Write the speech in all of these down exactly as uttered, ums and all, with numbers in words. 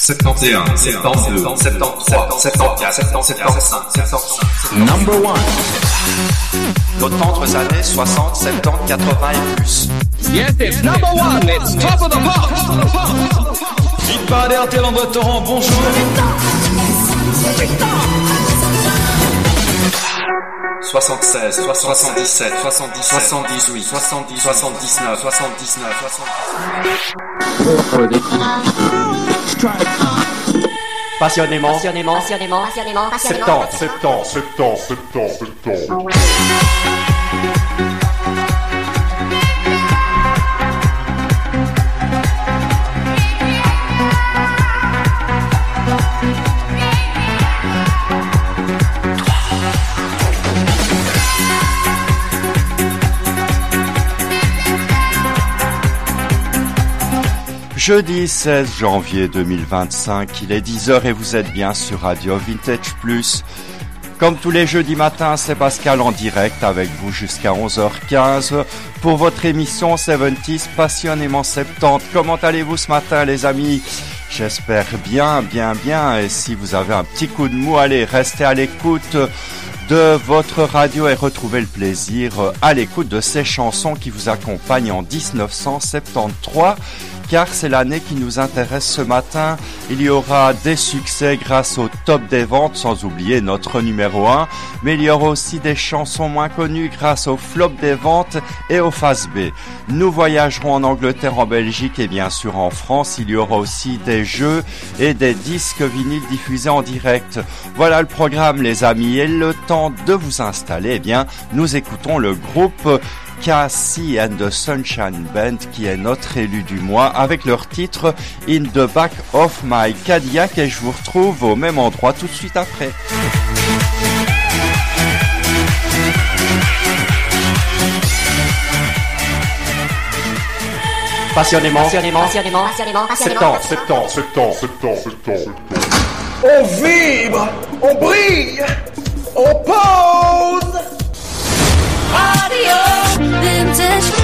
soixante et un, soixante-deux, soixante-trois, soixante-quatre, soixante-cinq, soixante-six. Number one. Nos tendres années soixante, soixante-dix, quatre-vingts et plus. Yes, it's number one, it's top of the pop. Vite pas R T L en Torrent, bonjour. soixante-seize, soixante-dix-sept, soixante-dix, soixante-dix-huit, soixante-dix, soixante-dix-neuf, soixante-dix-neuf, Passionnément, passionnément, passionnément, passionnément, passionnément. Septante, septante, septante, septante, septante. Jeudi seize janvier deux mille vingt-cinq, il est dix heures et vous êtes bien sur Radio Vintage Plus. Comme tous les jeudis matins, c'est Pascal en direct avec vous jusqu'à onze heures quinze pour votre émission soixante-dix passionnément soixante-dix. Comment allez-vous ce matin les amis ? J'espère bien, bien, bien. Et si vous avez un petit coup de mou, allez, restez à l'écoute de votre radio et retrouvez le plaisir à l'écoute de ces chansons qui vous accompagnent en dix-neuf cent soixante-treize. Car c'est l'année qui nous intéresse ce matin. Il y aura des succès grâce au top des ventes, sans oublier notre numéro un. Mais il y aura aussi des chansons moins connues grâce au flop des ventes et au face B. Nous voyagerons en Angleterre, en Belgique et bien sûr en France. Il y aura aussi des jeux et des disques vinyles diffusés en direct. Voilà le programme les amis. Et le temps de vous installer, eh bien, nous écoutons le groupe Cassie and the Sunshine Band qui est notre élu du mois avec leur titre In the Back of My Cadillac et je vous retrouve au même endroit tout de suite après. Passionnément, passionnément, passionnément, passionnément, passionnément. Septante, septante, septante, septante, septante. On vibre, on brille, on pose. Radio Vintage.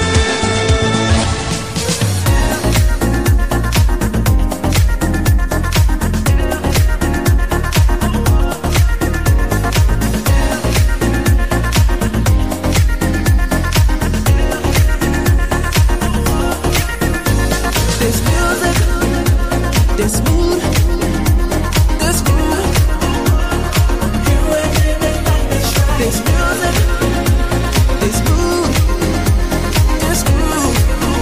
This music, this mood, this groove. This music. This mood, this groove,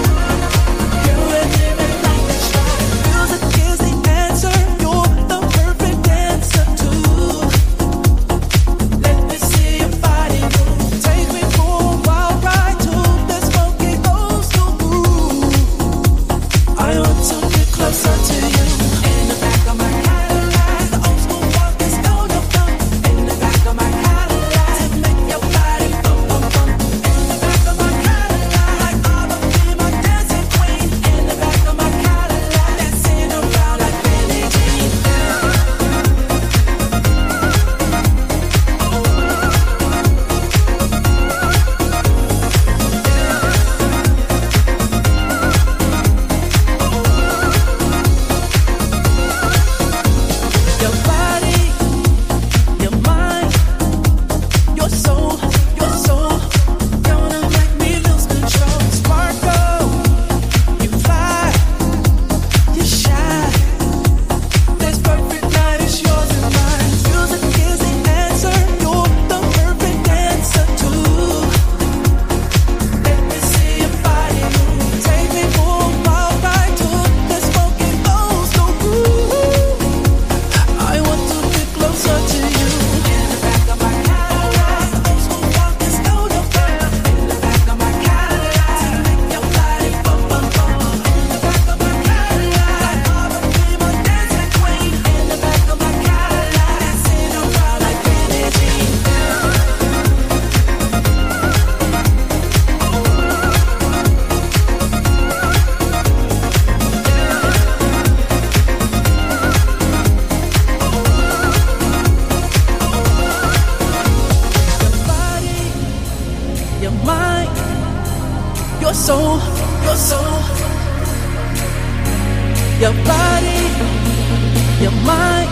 music is the answer. You're the perfect dancer too. Let me see your body move. Take me for a wild ride to this funky old school groove. I want to get closer to you. In the back of my Cadillac, the old school funk is all your fun. In the back of my Cadillac, to make your body bump bump bump. In the back of my Cadillac, I will be my dancing queen. In the back of my Cadillac, dancing around like Billie Jean. Your body, your mind, your soul, your soul, gonna make me lose control. Sparkle, you fly, you shine. This perfect night is yours and mine. Music is the answer. You're the perfect dancer too. Let me see your body move. Take me for a wild ride to this funky old school groove. I want to get closer to you. In the back of my Cadillac, the old school funk is all your fun. In the back of my Cadillac, to make your body bump bump bump. In the back of my Cadillac, I will be my dancing queen. In the back of my Cadillac, dancing around like Billie Jean. Your body, your mind, your soul, your soul. Your body, your mind,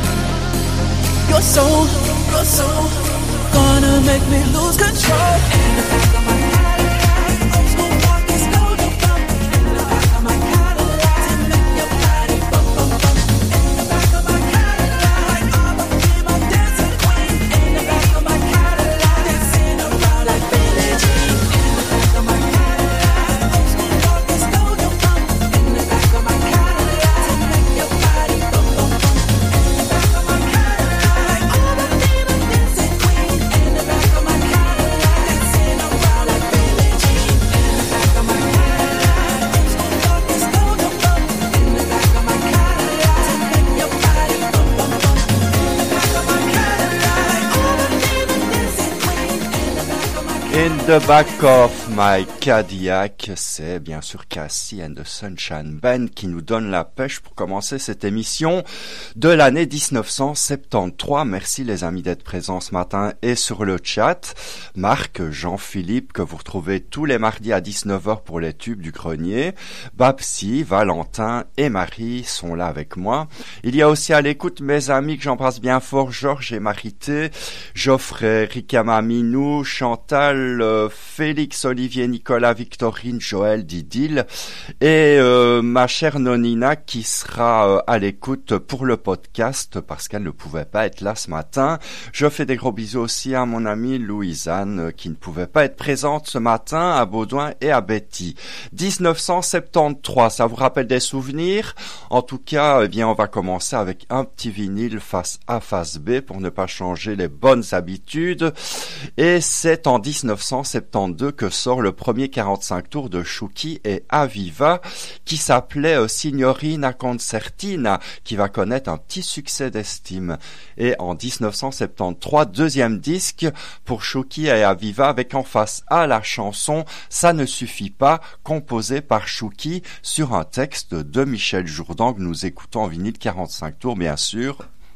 your soul, your soul, gonna make me lose control. In the back of my Cadillac, old school funky slow to bump. In the back of my Cadillac, to make your body bump, bump, bump. In the back of my Cadillac, I'ma be my dancing queen. In the back of my Cadillac, dancing around like Billie Jean. In the back of my Cadillac, old school funky slow to bump. In the back of my Cadillac, to make your body bump, bump, bump. In the back of my Cadillac, I'ma be my dancing queen. In the back of my Cadillac, dancing around like Billie Jean. In the back of my Cadillac, old school funky slow to bump. In the back of my Cadillac, to make your body bump, bump, bump. In the back of my Cadillac, I'ma be my dancing queen. In the back of my In the back of my Cadillac, c'est bien sûr Cassie and the Sunshine Band qui nous donne la pêche pour commencer cette émission de l'année dix-neuf cent soixante-treize. Merci les amis d'être présents ce matin et sur le chat. Marc, Jean-Philippe que vous retrouvez tous les mardis à dix-neuf heures pour les tubes du grenier. Babsi, Valentin et Marie sont là avec moi. Il y a aussi à l'écoute mes amis que j'embrasse bien fort, Georges et Marité, Geoffrey, Rikama Minou, Chantal, euh, Félix, Olivier, Nicolas, Victorine, Joël, Didil et euh, ma chère Nonina qui sera euh, à l'écoute pour le podcast parce qu'elle ne pouvait pas être là ce matin. Je fais des gros bisous aussi à mon amie Louisanne euh, qui ne pouvait pas être présente ce matin, à Baudouin et à Betty. dix-neuf cent soixante-treize, ça vous rappelle des souvenirs? En tout cas, eh bien, on va commencer avec un petit vinyle face A, face B pour ne pas changer les bonnes habitudes. Et c'est en dix-neuf cent soixante-douze que sort le premier quarante-cinq tours de Shuki et Aviva qui s'appelait euh, Signorina Concertina, qui va connaître un petit succès d'estime. Et en dix-neuf cent soixante-treize, deuxième disque pour Shuki et Aviva avec en face A la chanson Ça ne suffit pas, composée par Shuki sur un texte de Michel Jourdan que nous écoutons en vinyle quarante-cinq tours bien sûr.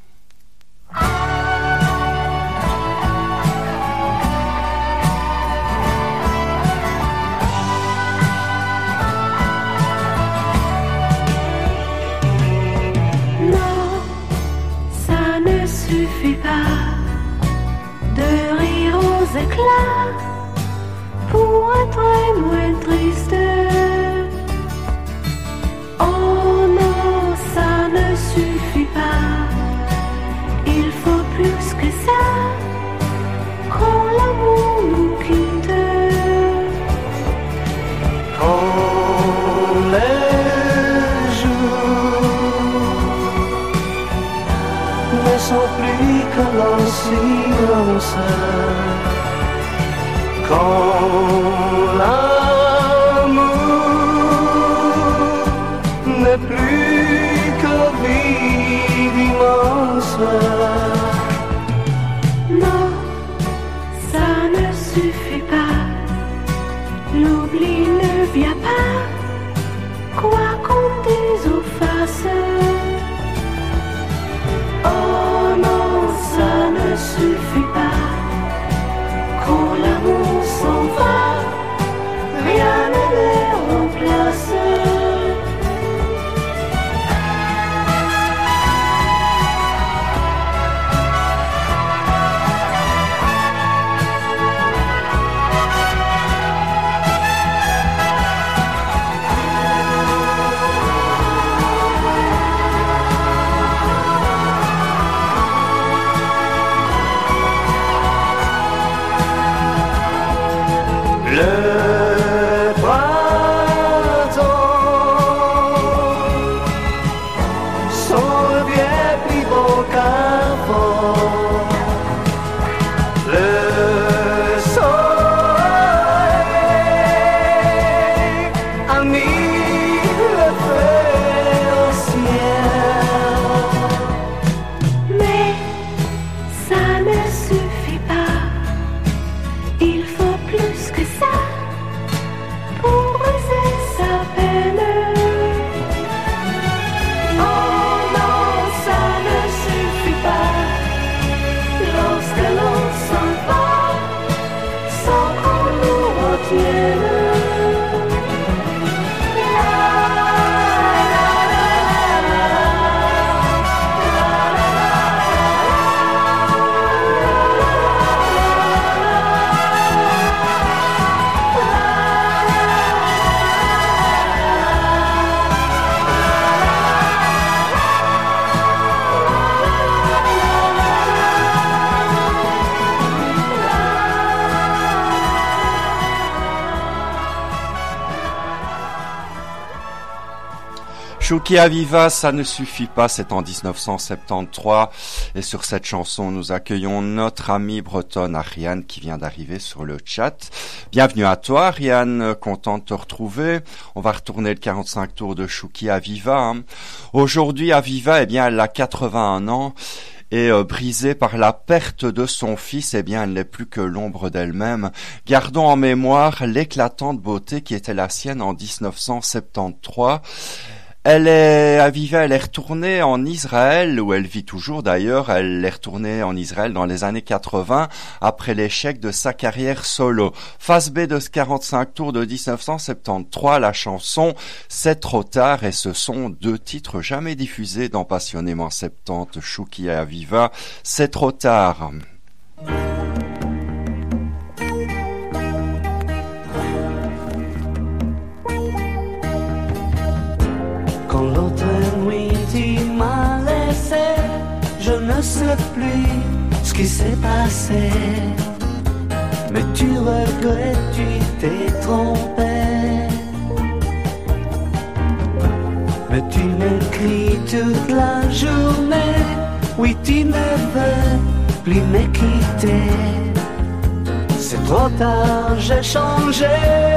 Ça ne suffit pas de rire aux éclats pour être moins triste. Oh non, ça ne suffit pas. Il faut plus que ça quand l'amour nous quitte. Quand les jours ne sont plus que l'en silence, quand l'amour n'est plus que vide immense. Non, ça ne suffit pas. L'oubli ne vient pas, quoi qu'on dise ou fasse. Oh non, ça ne suffit pas. Quand l'amour s'en va, rien ne les remplace. Le printemps sont bien plus beaux qu'avant. Le soleil a mis le feu au ciel. Mais ça ne suffit pas. Il faut plus que ça Chouki Aviva, ça ne suffit pas, c'est en dix-neuf cent soixante-treize et sur cette chanson nous accueillons notre amie bretonne Ariane qui vient d'arriver sur le chat. Bienvenue à toi Ariane, content de te retrouver. On va retourner le quarante-cinq tours de Chouki Aviva. Hein. Aujourd'hui Aviva, eh bien elle a quatre-vingt-un ans. Et euh, brisée par la perte de son fils, eh bien, elle n'est plus que l'ombre d'elle-même. Gardons en mémoire l'éclatante beauté qui était la sienne en dix-neuf cent soixante-treize. Elle est, Aviva, elle est retournée en Israël, où elle vit toujours d'ailleurs. Elle est retournée en Israël dans les années quatre-vingts, après l'échec de sa carrière solo. Face B de ce quarante-cinq tours de dix-neuf cent soixante-treize, la chanson « C'est trop tard » et ce sont deux titres jamais diffusés dans Passionnément soixante-dix, Chouki et Aviva. « C'est trop tard ». Quand l'autre nuit tu m'as laissé, je ne sais plus ce qui s'est passé. Mais tu regrettes, tu t'es trompé. Mais tu m'écris toute la journée. Oui, tu ne veux plus me quitter. C'est trop tard, j'ai changé.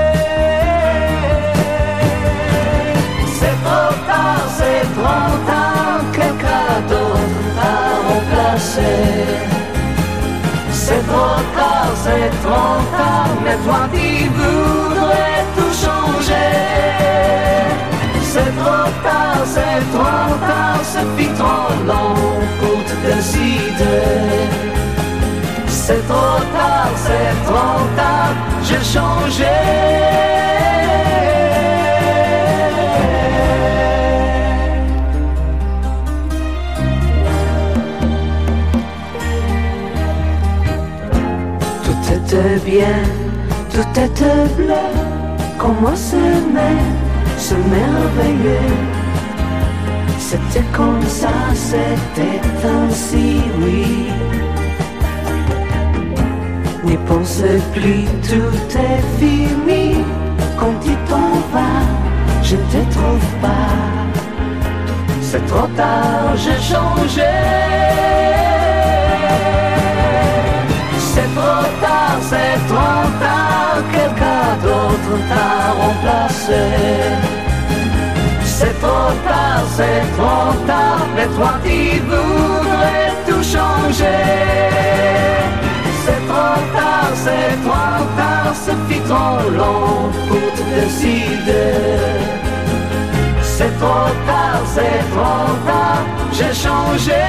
C'est trop tard, c'est trop tard, quelqu'un d'autre a remplacé. C'est trop tard, c'est trop tard, mais toi tu voudrais tout changer. C'est trop tard, c'est trop tard, c'est fit trop long pour te décider. C'est trop tard, c'est trop tard, j'ai changé. Tout était bien, tout était bleu, comment s'aimer, se merveiller. C'était comme ça, c'était ainsi, oui. N'y pensez plus, tout est fini. Quand tu t'en vas, je te trouve pas. C'est trop tard, j'ai changé. C'est trop tard, c'est trop tard, quelqu'un d'autre t'a remplacé. C'est trop tard, c'est trop tard, mais toi tu voudrais tout changer. C'est trop tard, c'est trop tard, ça fit trop long pour te décider. C'est trop tard, c'est trop tard, j'ai changé.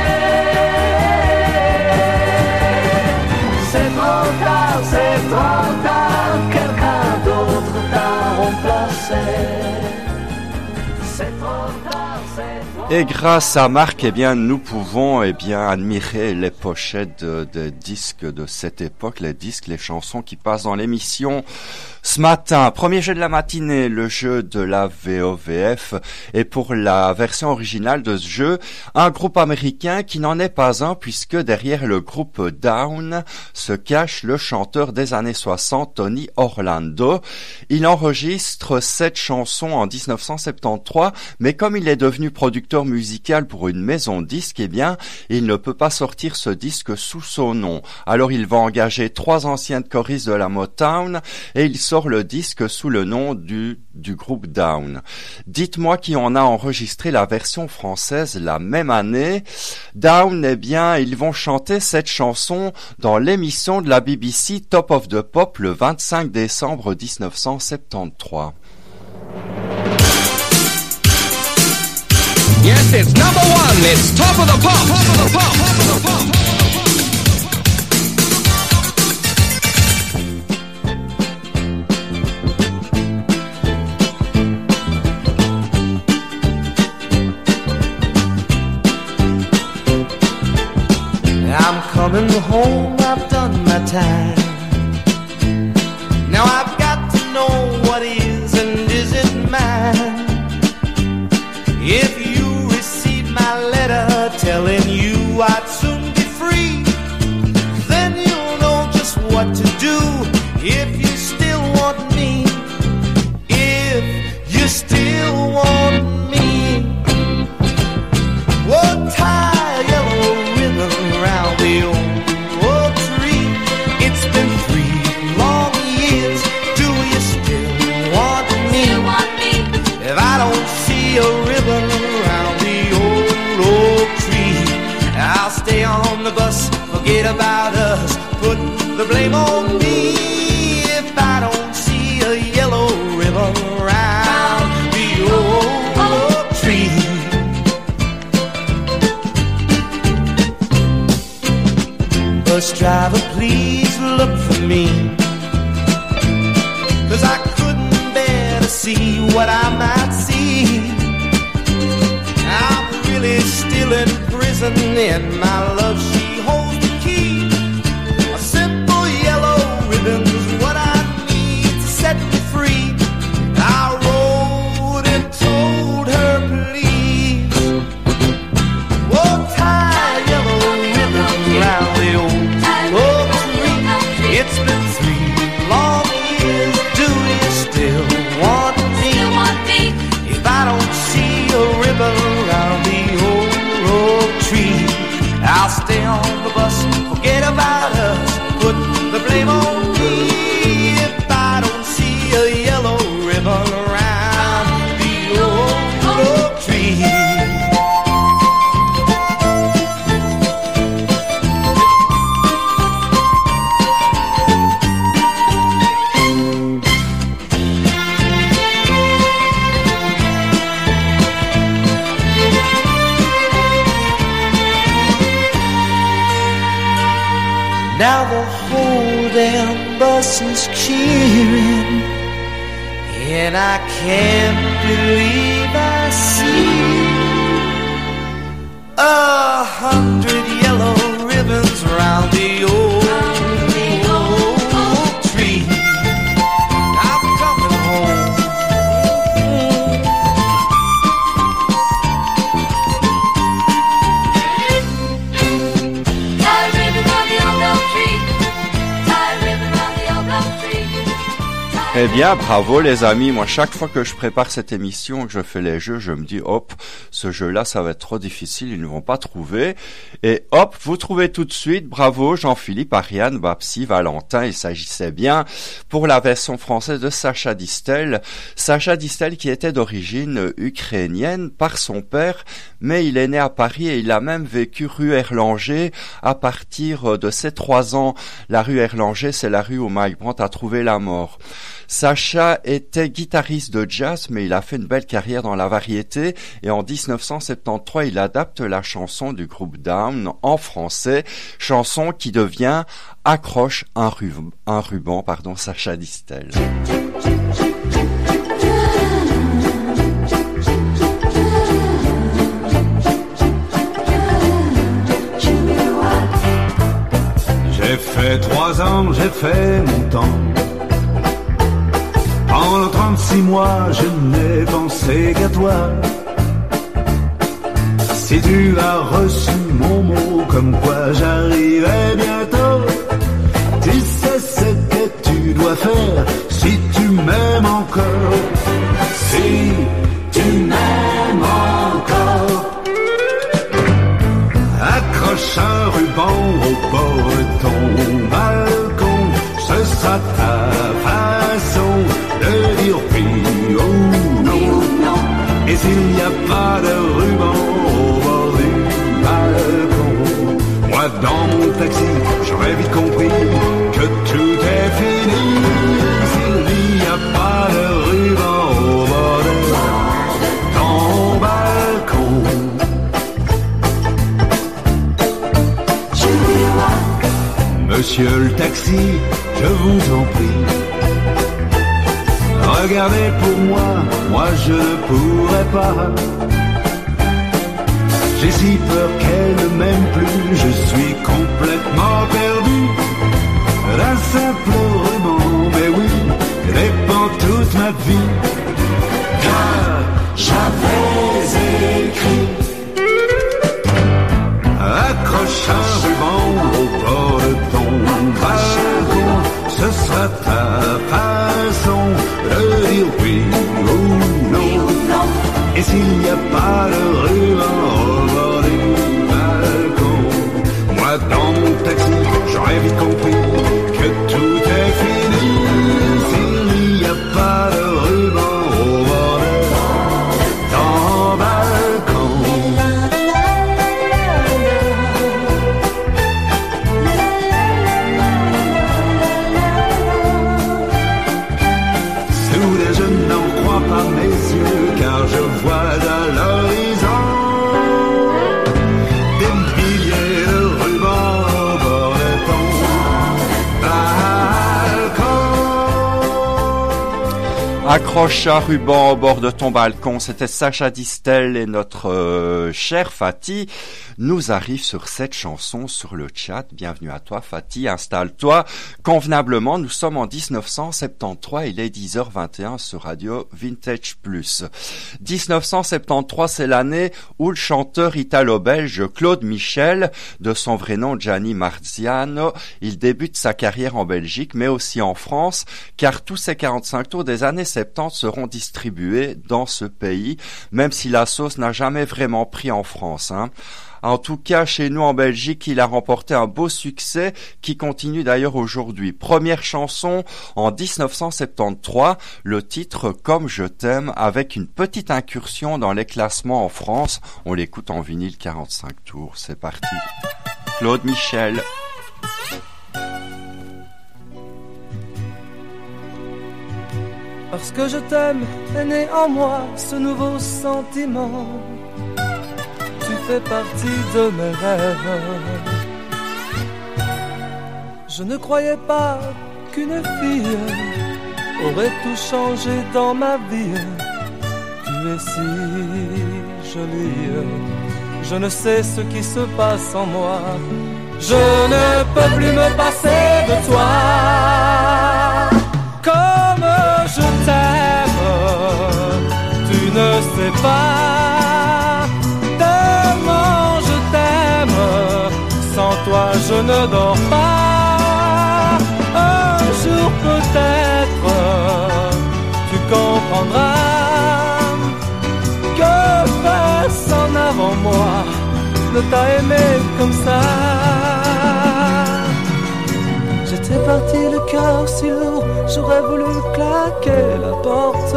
C'est trop tard, c'est trop tard, quelqu'un d'autre t'a remplacé. C'est trop tard, c'est trop tard. Et grâce à Marc, eh bien, nous pouvons, eh bien, admirer les pochettes de, de disques de cette époque, les disques, les chansons qui passent dans l'émission. Ce matin, premier jeu de la matinée, le jeu de la V O V F. Et pour la version originale de ce jeu, un groupe américain qui n'en est pas un puisque derrière le groupe Down se cache le chanteur des années soixante, Tony Orlando. Il enregistre cette chanson en dix-neuf cent soixante-treize, mais comme il est devenu producteur musical pour une maison de disques, eh bien, il ne peut pas sortir ce disque sous son nom. Alors il va engager trois anciennes choristes de la Motown et il sort le disque sous le nom du, du groupe Down. Dites-moi qui en a enregistré la version française la même année. Down, eh bien, ils vont chanter cette chanson dans l'émission de la B B C Top of the Pop le vingt-cinq décembre dix-neuf cent soixante-treize. Yes, it's number one. It's Top of the Pop. Top of the Pop. Top of the Pop. I'm coming home, I've done my time. Now I've got to know what is and isn't mine. If you receive my letter telling you I'd soon be free, then you'll know just what to do if you still want me. If you still want me. blame on me if I don't see a yellow ribbon around the old tree. Bus driver, please look for me, 'cause I couldn't bear to see what I might see. I'm really still in prison and my love, she holds the key. A simple yellow ribbon's what I need to set me free. I wrote and told her, please, oh, tie a yellow ribbon round the old oak tree. It's been three long years. Do you still want me? If I don't see a ribbon around the old oak tree, I'll stay on the bus, forget about us, put the blame on me if I don't see a yellow ribbon around the old oak tree. Now the whole damn bus is cheering, and I can't believe I see a hundred yellow ribbons round the old, old tree. I'm coming home. Tie a ribbon round the old oak tree. Tie a ribbon round the old oak tree. Eh bien, bravo les amis. Moi, chaque fois que je prépare cette émission, que je fais les jeux, je me dis, hop, ce jeu-là, ça va être trop difficile, ils ne vont pas trouver. Et hop, vous trouvez tout de suite. Bravo Jean-Philippe, Ariane, Babsi, Valentin. Il s'agissait bien pour la version française de Sacha Distel. Sacha Distel qui était d'origine ukrainienne par son père, mais il est né à Paris et il a même vécu rue Erlanger à partir de ses trois ans. La rue Erlanger, c'est la rue où Mike Brandt a trouvé la mort. Sacha était guitariste de jazz, mais il a fait une belle carrière dans la variété et en dix-neuf cent soixante-treize, il adapte la chanson du groupe Down en français, chanson qui devient Accroche un, rub- un ruban, pardon, Sacha Distel. J'ai fait trois ans, j'ai fait mon temps. Pendant trente-six mois, je n'ai pensé qu'à toi. Si tu as reçu mon mot, comme quoi j'arriverai bientôt, tu sais ce que tu dois faire si tu m'aimes encore. Si tu m'aimes encore, accroche un ruban au bord de ton balcon, ce sera ta façon de dire oui ou non. Et s'il n'y a pas de ruban au bord du balcon, moi dans mon taxi, j'aurais vite compris que tout est fini. S'il n'y a pas de ruban au bord de ton balcon, monsieur le taxi, je vous en prie, regardez pour moi, moi je ne pourrais pas. J'ai si peur qu'elle ne m'aime plus, je suis complètement perdu. D'un simple ruban, mais oui, dépend toute ma vie. Car j'avais écrit, accroche un ruban au bord de ton balcon, ce sera ta façon de dire oui ou non. Et s'il n'y a pas de ruban au bord du balcon, moi dans mon taxi, j'aurais vite compris que tout est fini. S'il n'y a pas de ruban soudain je n'en crois pas mes yeux, car je vois à l'horizon des milliers de rubans au bord de ton balcon. Accroche un ruban au bord de ton balcon, c'était Sacha Distel et notre euh, cher Fatih nous arrive sur cette chanson sur le chat. Bienvenue à toi Fatih, installe-toi convenablement. Nous sommes en dix-neuf cent soixante-treize, il est dix heures vingt et un sur Radio Vintage Plus. dix-neuf cent soixante-treize, c'est l'année où le chanteur italo-belge Claude Michel, de son vrai nom Gianni Marziano, il débute sa carrière en Belgique mais aussi en France, car tous ces quarante-cinq tours des années soixante-dix seront distribués dans ce pays, même si la sauce n'a jamais vraiment pris en France, hein. En tout cas, chez nous en Belgique, il a remporté un beau succès qui continue d'ailleurs aujourd'hui. Première chanson en dix-neuf cent soixante-treize, le titre « Comme je t'aime » avec une petite incursion dans les classements en France. On l'écoute en vinyle quarante-cinq tours. C'est parti. Claude Michel. Parce que je t'aime est né en moi ce nouveau sentiment. Tu fais partie de mes rêves. Je ne croyais pas qu'une fille aurait tout changé dans ma vie. Tu es si jolie. Je ne sais ce qui se passe en moi. Je ne peux plus me passer de toi. Comme je t'aime, tu ne sais pas. Tellement je t'aime, sans toi je ne dors pas. Un jour peut-être, tu comprendras que personne avant moi ne t'a aimé comme ça. J'étais parti le cœur si lourd, j'aurais voulu claquer la porte.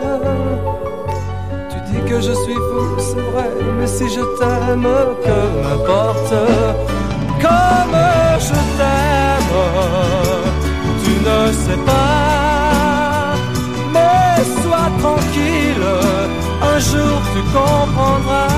Tu dis que je suis fou, c'est vrai, mais si je t'aime, que m'importe. Comme je t'aime, tu ne sais pas. Mais sois tranquille, un jour tu comprendras.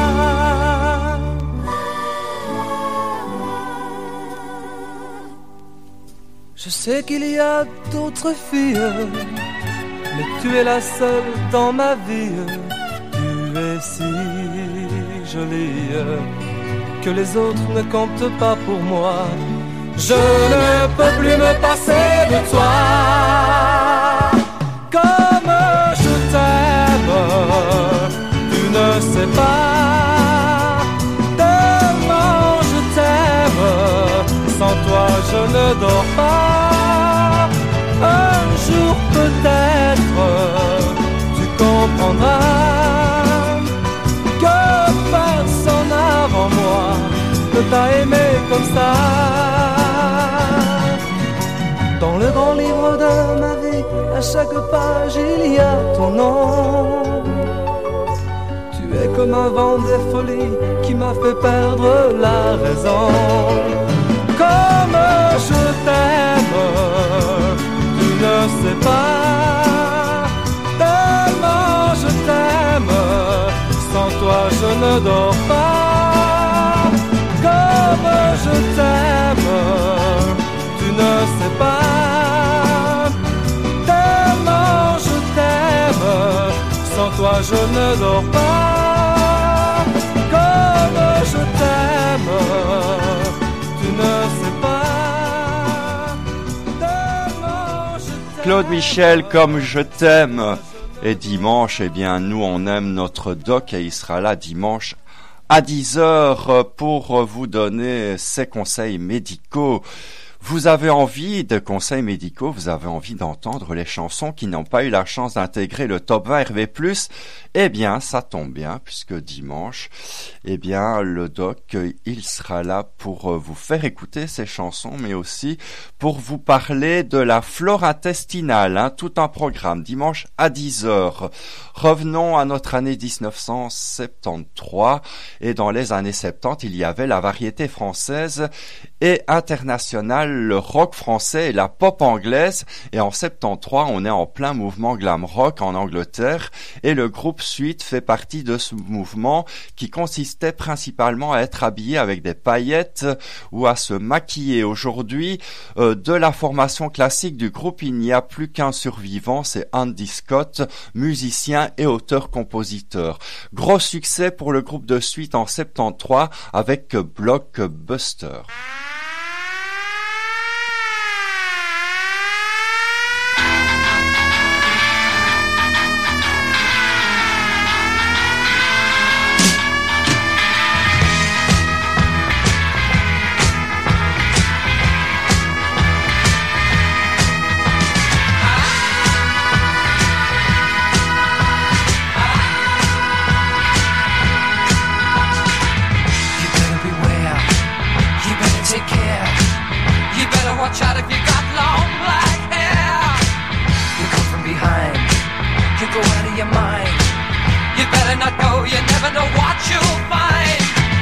Je sais qu'il y a d'autres filles, mais tu es la seule dans ma vie. Tu es si jolie que les autres ne comptent pas pour moi. Je ne peux plus me passer de toi. Comme je t'aime, tu ne sais pas. Tellement je t'aime, sans toi je ne dors pas. Un jour peut-être tu comprendras que personne avant moi ne t'a aimé comme ça. Dans le grand livre de ma vie, à chaque page il y a ton nom. Tu es comme un vent des folies qui m'a fait perdre la raison. Comme je t'aime, tu ne sais pas. Tellement je t'aime, sans toi je ne dors pas. Comme je t'aime, tu ne sais pas. Tellement je t'aime, sans toi je ne dors pas. Comme je t'aime, tu ne sais pas. Claude Michel, comme je t'aime. Et dimanche, eh bien, nous, on aime notre doc et il sera là dimanche à dix heures pour vous donner ses conseils médicaux. Vous avez envie de conseils médicaux, vous avez envie d'entendre les chansons qui n'ont pas eu la chance d'intégrer le top vingt R V plus, eh bien, ça tombe bien, puisque dimanche, eh bien, le doc, il sera là pour vous faire écouter ces chansons, mais aussi pour vous parler de la flore intestinale, hein, tout un programme, dimanche à dix heures. Revenons à notre année dix-neuf cent soixante-treize, et dans les années soixante-dix, il y avait la variété française, et international, le rock français et la pop anglaise. Et en soixante-treize, on est en plein mouvement glam rock en Angleterre et le groupe Sweet fait partie de ce mouvement qui consistait principalement à être habillé avec des paillettes ou à se maquiller. Aujourd'hui, euh, de la formation classique du groupe, il n'y a plus qu'un survivant, c'est Andy Scott, musicien et auteur-compositeur. Gros succès pour le groupe de Sweet en soixante-treize avec Blockbuster. Watch out if you got long black hair. You come from behind, you go out of your mind. You better not go, you never know what you'll find.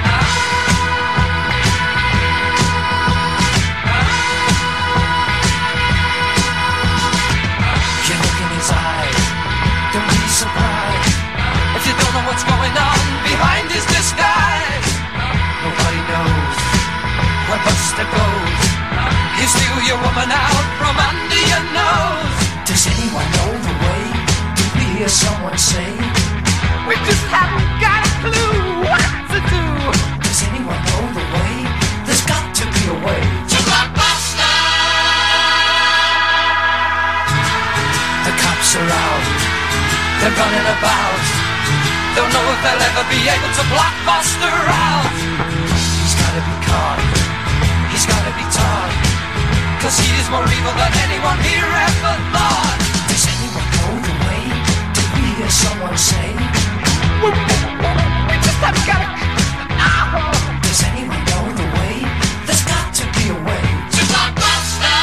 You look in his eyes, don't be surprised if you don't know what's going on behind his disguise. Nobody knows where Buster goes. You steal your woman out from under your nose. Does anyone know the way? Did we hear someone say? We just haven't got a clue what to do. Does anyone know the way? There's got to be a way to Blockbuster. The cops are out, they're running about. Don't know if they'll ever be able to block Buster out. He's gotta be caught, he's gotta be taught. Cause he is more evil than anyone here ever thought. Does anyone know the way? Did we hear someone say? We, we just haven't got a... Oh. Does anyone know the way? There's got to be a way to Blockbuster.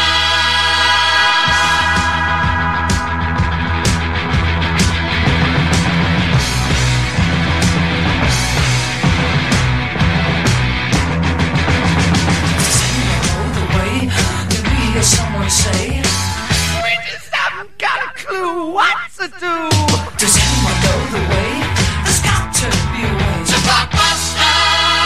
Does anyone know the way? Someone say, we just haven't got a clue what to do. Does anyone know the way? There's got to be a way to Blockbuster.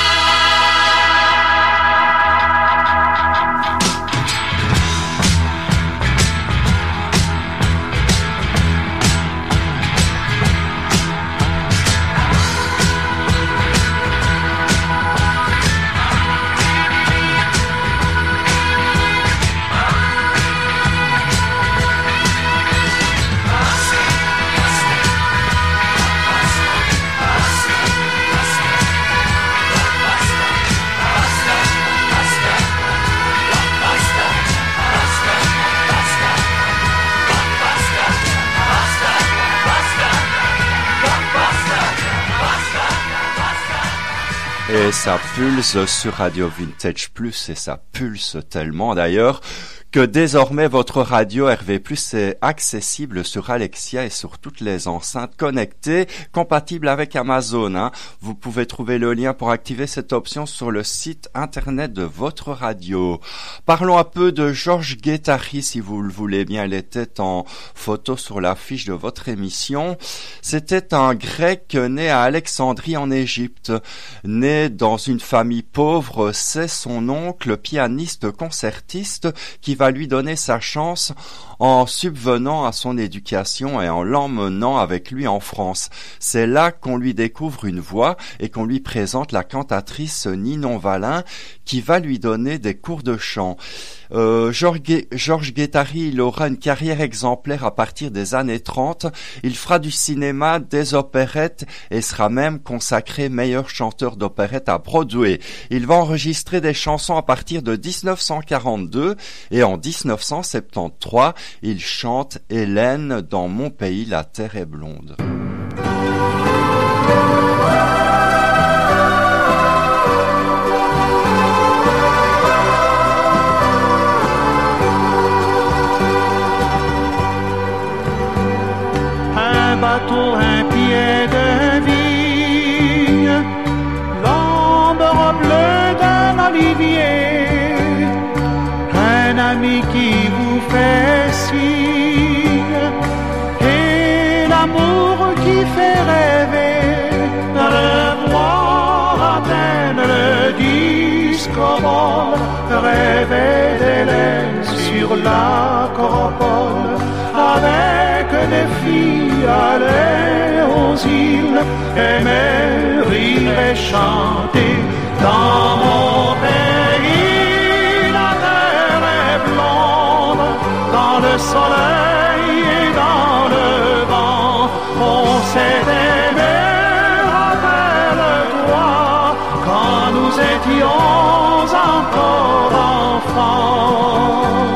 Et ça pulse sur Radio Vintage Plus, et ça pulse tellement d'ailleurs que désormais votre radio R V plus est accessible sur Alexia et sur toutes les enceintes connectées compatibles avec Amazon. Hein. Vous pouvez trouver le lien pour activer cette option sur le site internet de votre radio. Parlons un peu de Georges Guettari, si vous le voulez bien. Elle était en photo sur l'affiche de votre émission. C'était un Grec né à Alexandrie en Égypte. Né dans une famille pauvre, c'est son oncle, pianiste concertiste, qui va lui donner sa chance en subvenant à son éducation et en l'emmenant avec lui en France. C'est là qu'on lui découvre une voix et qu'on lui présente la cantatrice Ninon Valin qui va lui donner des cours de chant. Euh, Georges Guettari, il aura une carrière exemplaire à partir des années trente. Il fera du cinéma, des opérettes et sera même consacré meilleur chanteur d'opérette à Broadway. Il va enregistrer des chansons à partir de dix-neuf cent quarante-deux et en dix-neuf cent soixante-treize, il chante Hélène dans Mon pays, la terre est blonde. Un bateau, un pied de vigne, l'ombre bleue d'un olivier. ami qui vous fait signe, et l'amour qui fait rêver, le voir à peine le disco ball, rêver d'Hélène sur l'acropole, avec des filles aller aux îles, aimer, rire et chanter dans mon pays. La terre est blonde dans le soleil et dans le vent. On s'est aimé, rappelle-toi, quand nous étions encore enfants.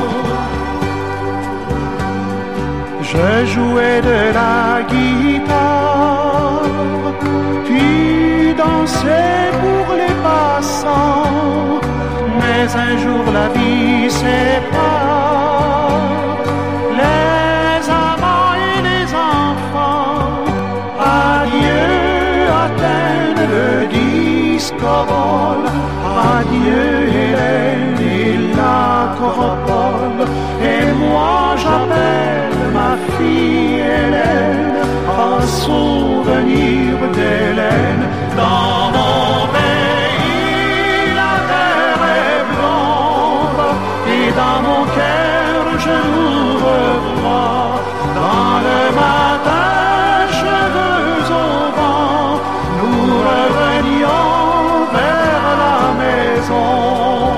Je jouais de la guitare, tu dansais pour les passants, mais un jour la vie sépare les amants et les enfants. Adieu Athènes, le disco ball, adieu Hélène et l'acropole, et moi j'appelle ma fille Hélène, en souvenir d'Hélène. Dans mon pays, la terre est blonde, et dans mon cœur je vous revois. Dans le matin, cheveux au vent, nous revenions vers la maison.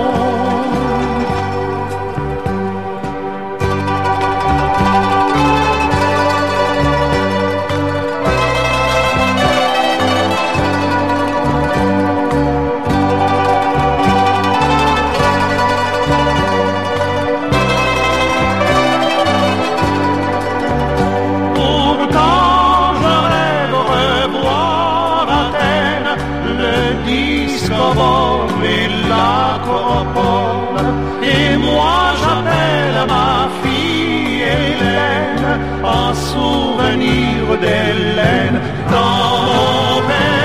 Et moi j'appelle ma fille Hélène, en souvenir d'Hélène. Dans mon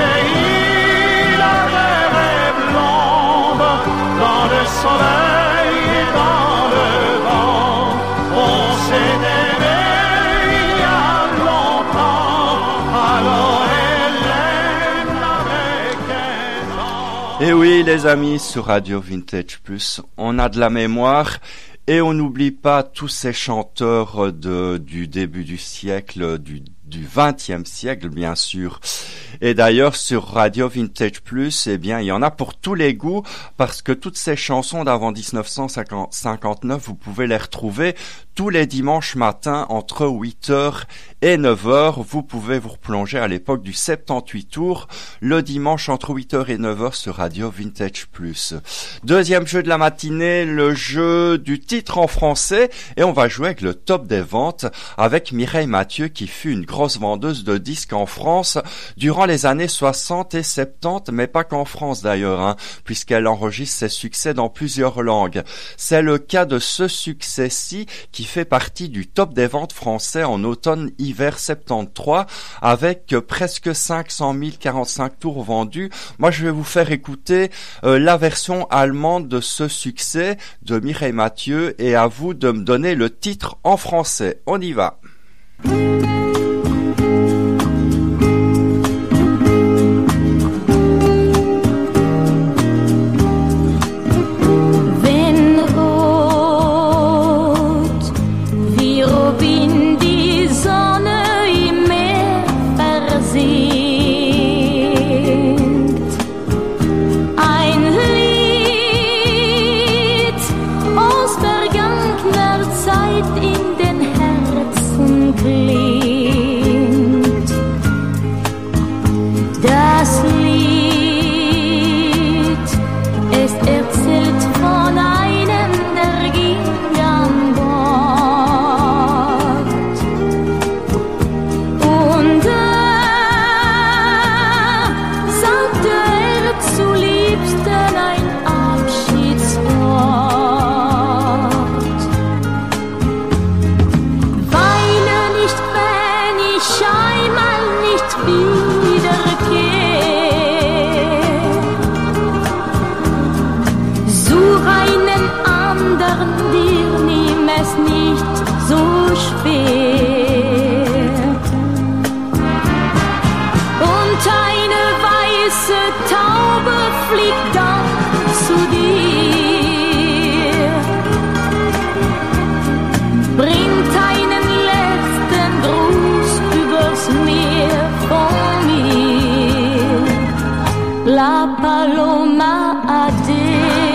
pays, la terre est blonde, dans le soleil et dans le vent. On s'est aimé il y a longtemps, alors Hélène avait quinze ans. Et oui, les amis, sur Radio Vintage Plus, on a de la mémoire et on n'oublie pas tous ces chanteurs de, du début du siècle, du, du vingtième siècle, bien sûr. Et d'ailleurs, sur Radio Vintage Plus, eh bien, il y en a pour tous les goûts, parce que toutes ces chansons d'avant dix-neuf cent cinquante-neuf, vous pouvez les retrouver tous les dimanches matins entre huit heures et neuf heures. Vous pouvez vous replonger à l'époque du soixante-dix-huit tours, le dimanche entre huit heures et neuf heures sur Radio Vintage Plus. Deuxième jeu de la matinée, le jeu du titre en français, et on va jouer avec le top des ventes avec Mireille Mathieu, qui fut une grosse vendeuse de disques en France durant les années soixante et soixante-dix, mais pas qu'en France d'ailleurs, hein, puisqu'elle enregistre ses succès dans plusieurs langues. C'est le cas de ce succès-ci qui fait partie du top des ventes français en automne-hiver soixante-treize, avec presque cinq cent mille quarante-cinq tours vendus. Moi, je vais vous faire écouter euh, la version allemande de ce succès de Mireille Mathieu, et à vous de me donner le titre en français. On y va. Zeit in den Herzen klebt. La Paloma Ade,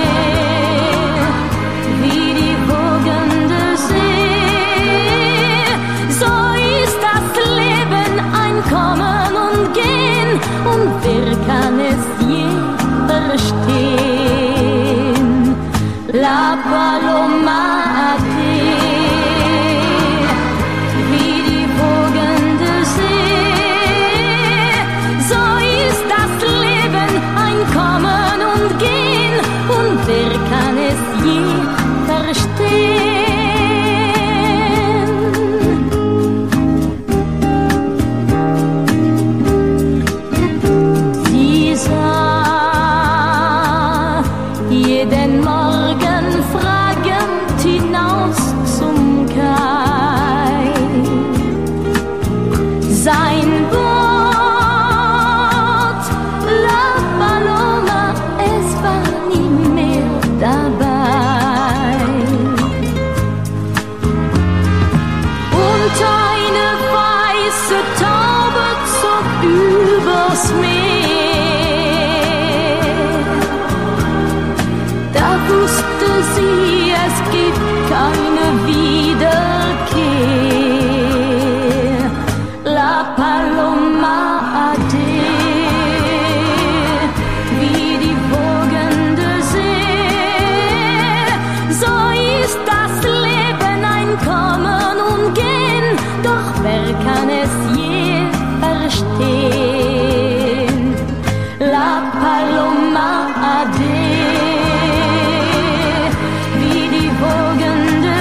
wie die wogende See. So ist das Leben ein Kommen und Gehen, und wer kann es je verstehen? La Paloma Ade, wie die wogende See. So ist das Leben ein Kommen und Gehen, und wer kann es je verstehen? Sie sah jeden Morgen fragend hinaus zum Kai. Sein Wort, La Paloma, es war nie mehr dabei. Und eine weiße Taube zog übers Meer. Da wusste sie, es gibt keine Wiederkehr. La Paloma Ade, wie die wogende See. So ist das Leben ein Kommen und Gehen, doch wer kann es je verstehen? La Paloma Ade, wie die wogende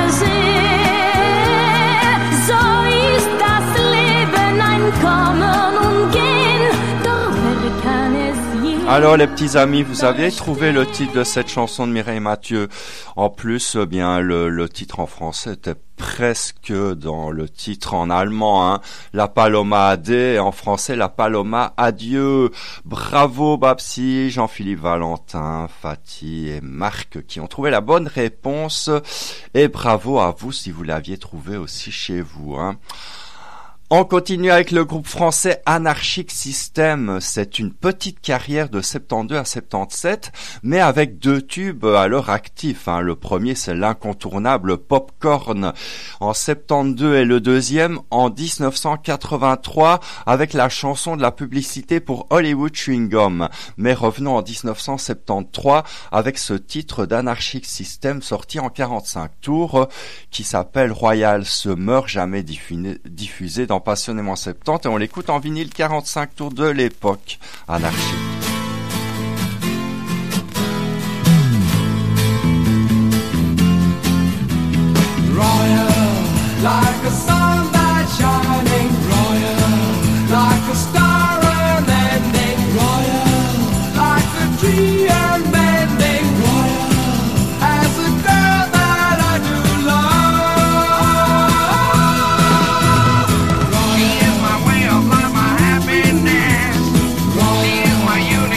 See. So ist das Leben ein Kommen und Gehen, doch wer kann es je. Alors les petits amis, vous aviez trouvé le titre de cette chanson de Mireille Mathieu. En plus, eh bien le, le titre en français était presque dans le titre en allemand, hein. La Paloma Ade, et en français La Paloma Adieu. Bravo Babsi, Jean-Philippe Valentin, Fatih et Marc qui ont trouvé la bonne réponse, et bravo à vous si vous l'aviez trouvé aussi chez vous, hein. On continue avec le groupe français Anarchic System. C'est une petite carrière de soixante-douze à soixante-dix-sept, mais avec deux tubes à leur actif, hein. Le premier, c'est l'incontournable Popcorn en soixante-douze, et le deuxième en dix-neuf cent quatre-vingt-trois avec la chanson de la publicité pour Hollywood Chewing Gum. Mais revenons en dix-neuf cent soixante-treize avec ce titre d'Anarchic System sorti en quarante-cinq tours qui s'appelle Royal Summer, jamais diffusé dans Passionnément soixante-dix, et on l'écoute en vinyle quarante-cinq tours de l'époque anarchique. Royal, like a sunlight shining, royal, like a star unending, royal, like a tree unbending, royal, as a girl that I do love. She is my way of life, my happiness. She is my universe.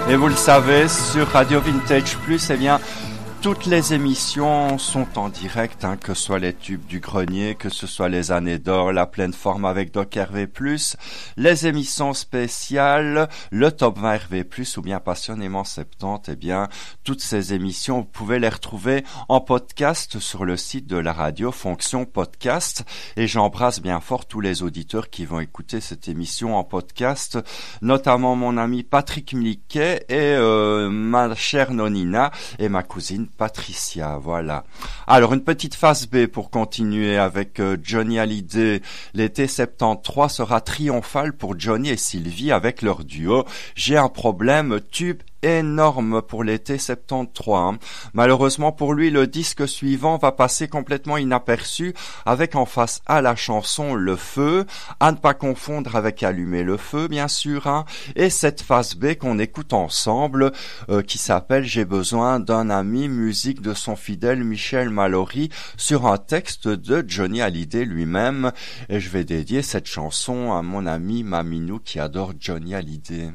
Et vous le savez, sur Radio Vintage Plus, eh bien, toutes les émissions sont en direct, hein, que ce soit les tubes du grenier, que ce soit les années d'or, la pleine forme avec Doc R V plus, les émissions spéciales, le top vingt R V plus ou bien Passionnément soixante-dix, eh bien, toutes ces émissions, vous pouvez les retrouver en podcast sur le site de la radio, fonction podcast. Et j'embrasse bien fort tous les auditeurs qui vont écouter cette émission en podcast, notamment mon ami Patrick Mliquet et euh, ma chère Nonina et ma cousine Patricia, voilà. Alors, une petite phase B pour continuer avec euh, Johnny Hallyday. L'été soixante-treize sera triomphal pour Johnny et Sylvie avec leur duo. J'ai un problème, tube énorme pour l'été soixante-treize. Hein. Malheureusement pour lui, le disque suivant va passer complètement inaperçu avec en face A la chanson Le Feu, à ne pas confondre avec Allumer le Feu, bien sûr, hein. Et cette phase B qu'on écoute ensemble, euh, qui s'appelle J'ai besoin d'un ami, musique de son fidèle Michel Mallory, sur un texte de Johnny Hallyday lui-même. Et je vais dédier cette chanson à mon ami Maminou qui adore Johnny Hallyday.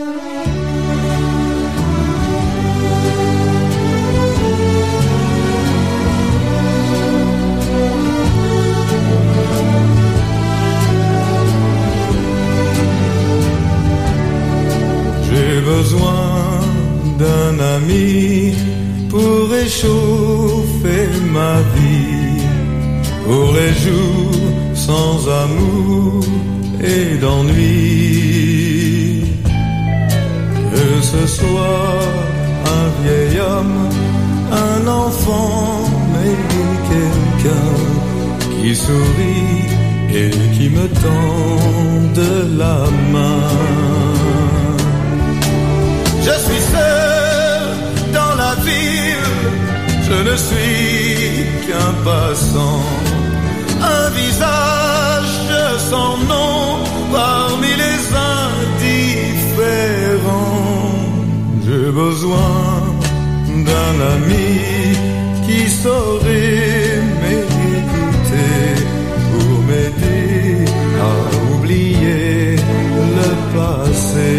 J'ai besoin d'un ami pour réchauffer ma vie, pour les jours sans amour et d'ennui. Que ce soit un vieil homme, un enfant, mais quelqu'un qui sourit et qui me tend de la main. Je suis seul dans la ville, je ne suis qu'un passant, un visage sans nom parmi les indifférents. J'ai besoin d'un ami qui saurait m'écouter pour m'aider à oublier le passé.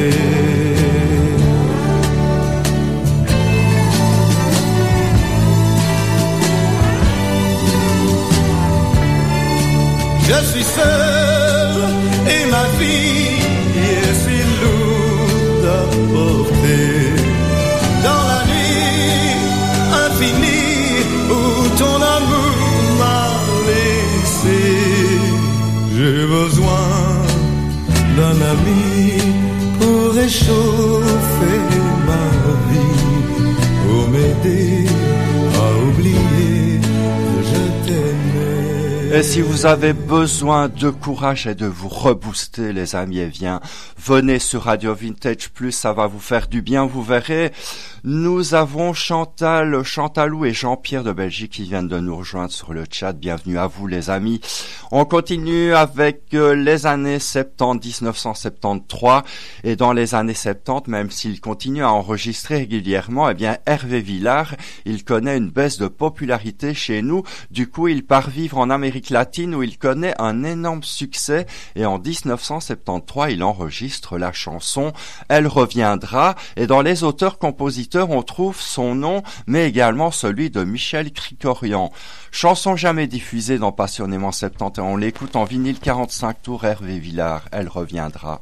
Je suis seul et ma vie est si lourde à porter. Dans la nuit infinie où ton amour m'a laissé, j'ai besoin d'un ami pour réchauffer ma vie, pour m'aider à oublier que je t'aimais. Et si vous avez besoin de courage et de vous rebooster, les amis, eh bien, venez sur Radio Vintage Plus, ça va vous faire du bien, vous verrez. Nous avons Chantal, Chantalou et Jean-Pierre de Belgique qui viennent de nous rejoindre sur le chat. Bienvenue à vous, les amis. On continue avec euh, les années soixante-dix, dix-neuf cent soixante-treize. Et dans les années soixante-dix, même s'il continue à enregistrer régulièrement, eh bien, Hervé Villard, il connaît une baisse de popularité chez nous. Du coup, il part vivre en Amérique latine où il connaît un énorme succès. Et en dix-neuf cent soixante-treize, il enregistre la chanson Elle reviendra. Et dans les auteurs-compositeurs, on trouve son nom, mais également celui de Michel Krikorian. Chanson jamais diffusée dans Passionnément soixante-dix, et on l'écoute en vinyle quarante-cinq tours, Hervé Villard, Elle reviendra.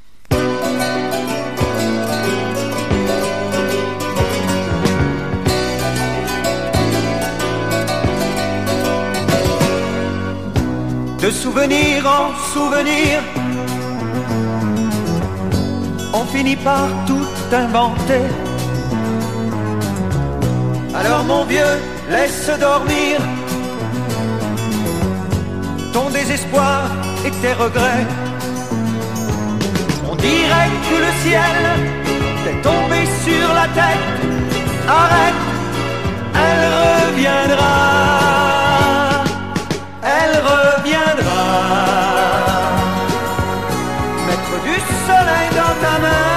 De souvenir en souvenir, on finit par tout inventer. Alors mon vieux, laisse dormir ton désespoir et tes regrets. On dirait que le ciel t'est tombé sur la tête. Arrête, elle reviendra, elle reviendra. Mettre du soleil dans ta main,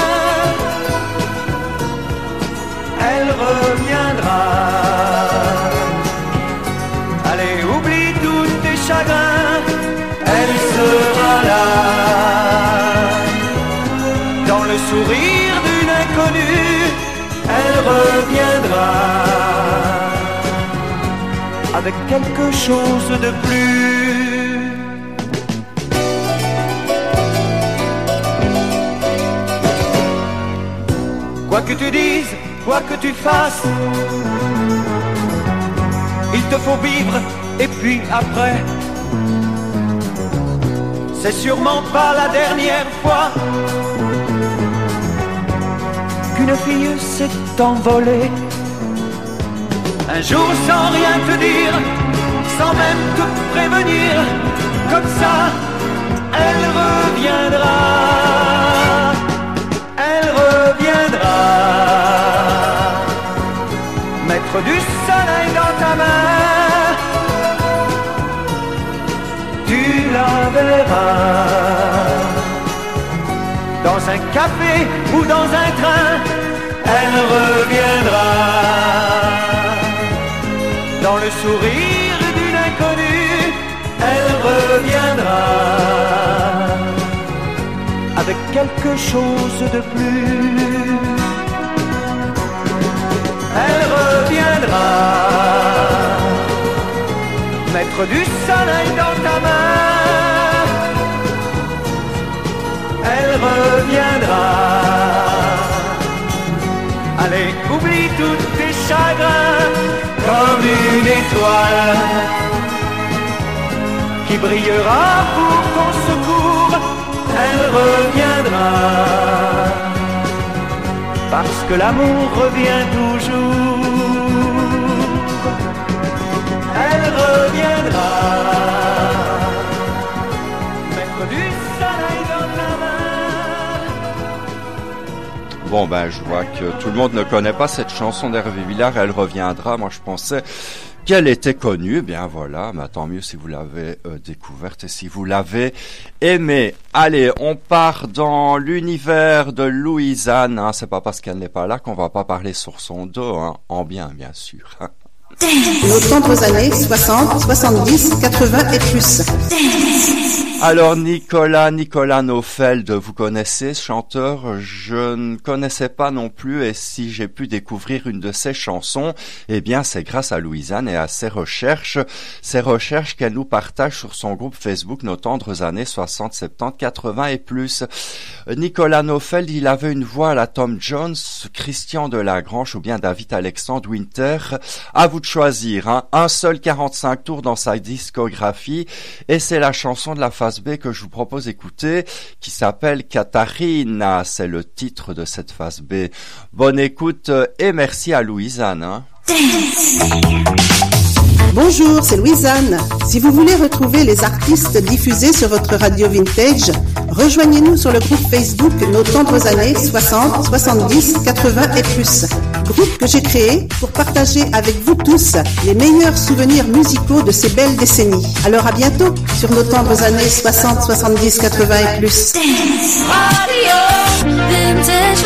elle reviendra. Allez, oublie tous tes chagrins, elle sera là. Dans le sourire d'une inconnue, inconnu, elle reviendra avec quelque chose de plus. Quoi que tu dises, quoi que tu fasses, il te faut vivre et puis après, c'est sûrement pas la dernière fois qu'une fille s'est envolée. Un jour sans rien te dire, sans même te prévenir, comme ça, elle reviendra, elle reviendra, mettre du soleil dans ta main, tu la verras, dans un café ou dans un train, elle reviendra. Dans le sourire d'une inconnue, elle reviendra avec quelque chose de plus. Elle reviendra mettre du soleil dans ta main. Elle reviendra. Allez, oublie tous tes chagrins. Comme une étoile qui brillera pour ton secours, elle reviendra, parce que l'amour revient toujours. Elle reviendra, mettre du soleil dans ta main. Bon ben je vois que tout le monde ne connaît pas cette chanson d'Hervé Villard, elle reviendra. Moi je pensais qu'elle était connue, eh bien voilà, mais tant mieux si vous l'avez euh, découverte et si vous l'avez aimée. Allez, on part dans l'univers de Louisanne, hein. C'est pas parce qu'elle n'est pas là qu'on va pas parler sur son dos, hein. En bien bien sûr. Nos tendres années soixante, soixante-dix, quatre-vingts et plus. Alors Nicolas, Nicolas Neufeld, vous connaissez ce chanteur? Je ne connaissais pas non plus, et si j'ai pu découvrir une de ses chansons, eh bien c'est grâce à Louisanne et à ses recherches, ses recherches qu'elle nous partage sur son groupe Facebook Nos tendres années soixante, soixante-dix, quatre-vingts et plus. Nicolas Neufeld, il avait une voix à la Tom Jones, Christian Delagrange ou bien David Alexandre Winter. À vous de choisir, hein. Un seul quarante-cinq tours dans sa discographie, et c'est la chanson de la phase B que je vous propose d'écouter, qui s'appelle Katharina. C'est le titre de cette phase B. Bonne écoute et merci à Louisanne, hein. Bonjour, c'est Louisanne. Si vous voulez retrouver les artistes diffusés sur votre radio vintage, rejoignez-nous sur le groupe Facebook Nos tendres années soixante, soixante-dix, quatre-vingts et plus. Groupe que j'ai créé pour partager avec vous tous les meilleurs souvenirs musicaux de ces belles décennies. Alors à bientôt sur Nos tendres années soixante, soixante-dix, quatre-vingts et plus. Radio Vintage.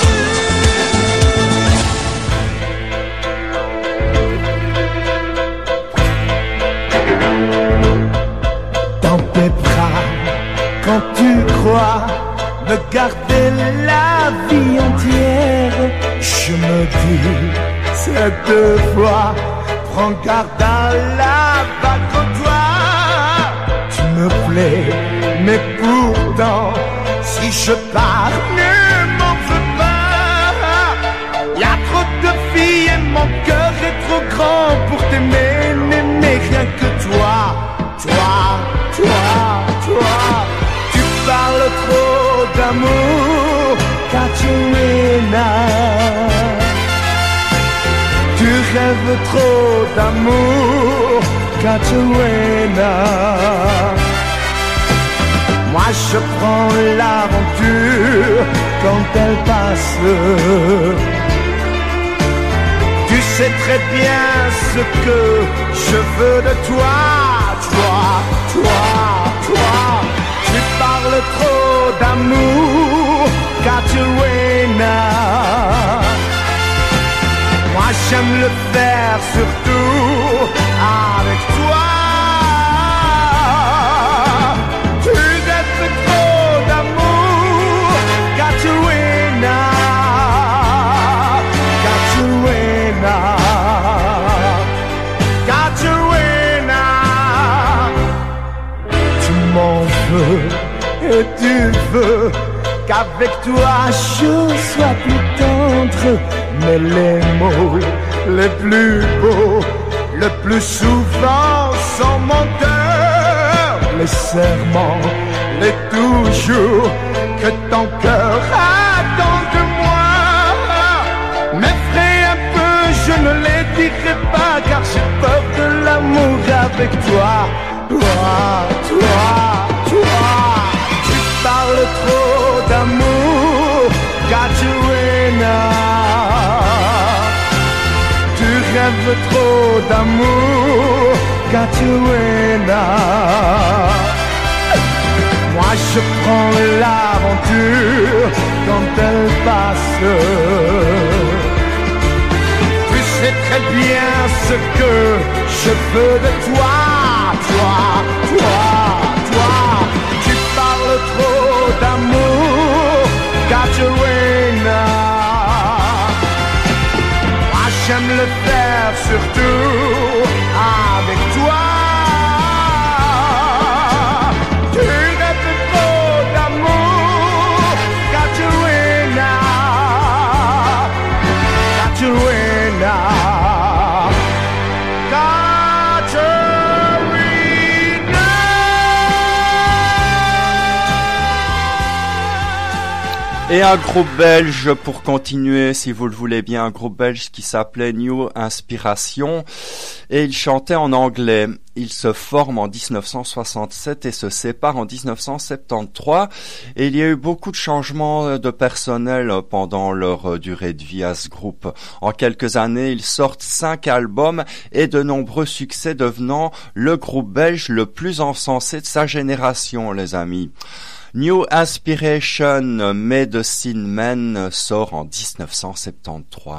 Tes bras, quand tu crois me garder la vie entière, je me dis cette fois, prends garde à la vague en toi. Tu me plais, mais pourtant, si je pars, ne m'en veux pas. Y'a trop de filles et mon cœur est trop grand pour t'aimer, n'aimer rien que toi, toi. Toi, toi, tu parles trop d'amour, Katharina. Tu rêves trop d'amour, Katharina. Moi je prends l'aventure quand elle passe. Tu sais très bien ce que je veux de toi, toi. Toi, toi, tu parles trop d'amour, Katharina. Moi j'aime le faire surtout avec toi. Tu rêves trop d'amour, Katharina. Et tu veux qu'avec toi je sois plus tendre. Mais les mots les plus beaux, le plus souvent sont menteurs. Les serments, les toujours que ton cœur attend de moi. M'effraie un peu, je ne les dirai pas, car j'ai peur de l'amour avec toi. Toi, toi, toi, tu parles trop d'amour, Caterina. Tu rêves trop d'amour, Caterina. Moi je prends l'aventure quand elle passe. Tu sais très bien ce que je veux de toi. Toi, toi, toi, tu parles trop d'amour, Caterina. Moi j'aime le faire surtout avec toi. Tu rêves trop d'amour, Caterina. Caterina. Et un groupe belge pour continuer, si vous le voulez bien, un groupe belge qui s'appelait New Inspiration et il chantait en anglais. Il se forme en dix-neuf cent soixante-sept et se sépare en dix-neuf cent soixante-treize et il y a eu beaucoup de changements de personnel pendant leur durée de vie à ce groupe. En quelques années, ils sortent cinq albums et de nombreux succès, devenant le groupe belge le plus encensé de sa génération, les amis. New Inspiration Medicine Man sort en dix-neuf cent soixante-treize.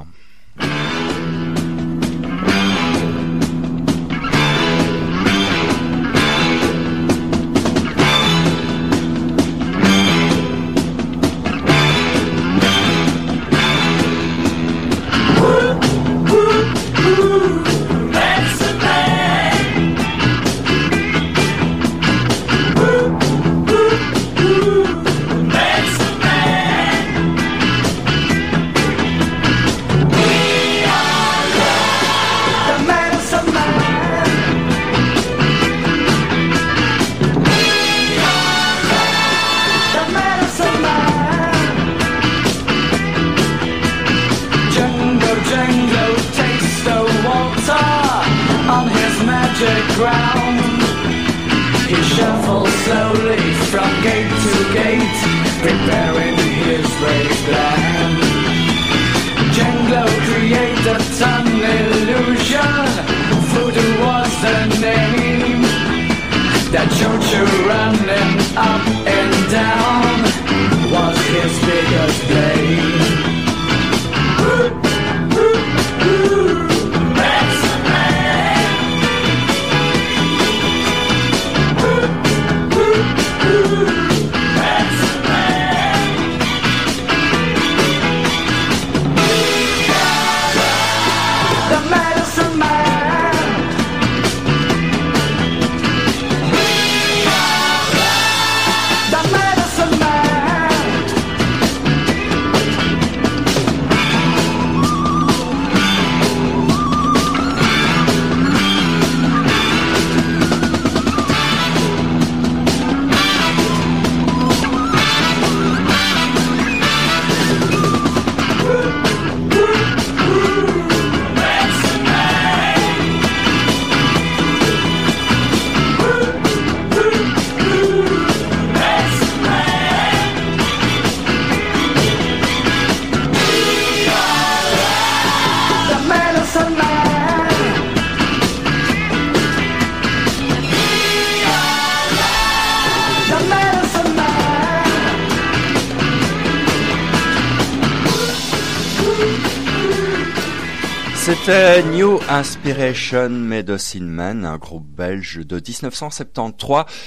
C'était New Inspiration Medicine Man, un groupe belge de dix-neuf cent soixante-treize.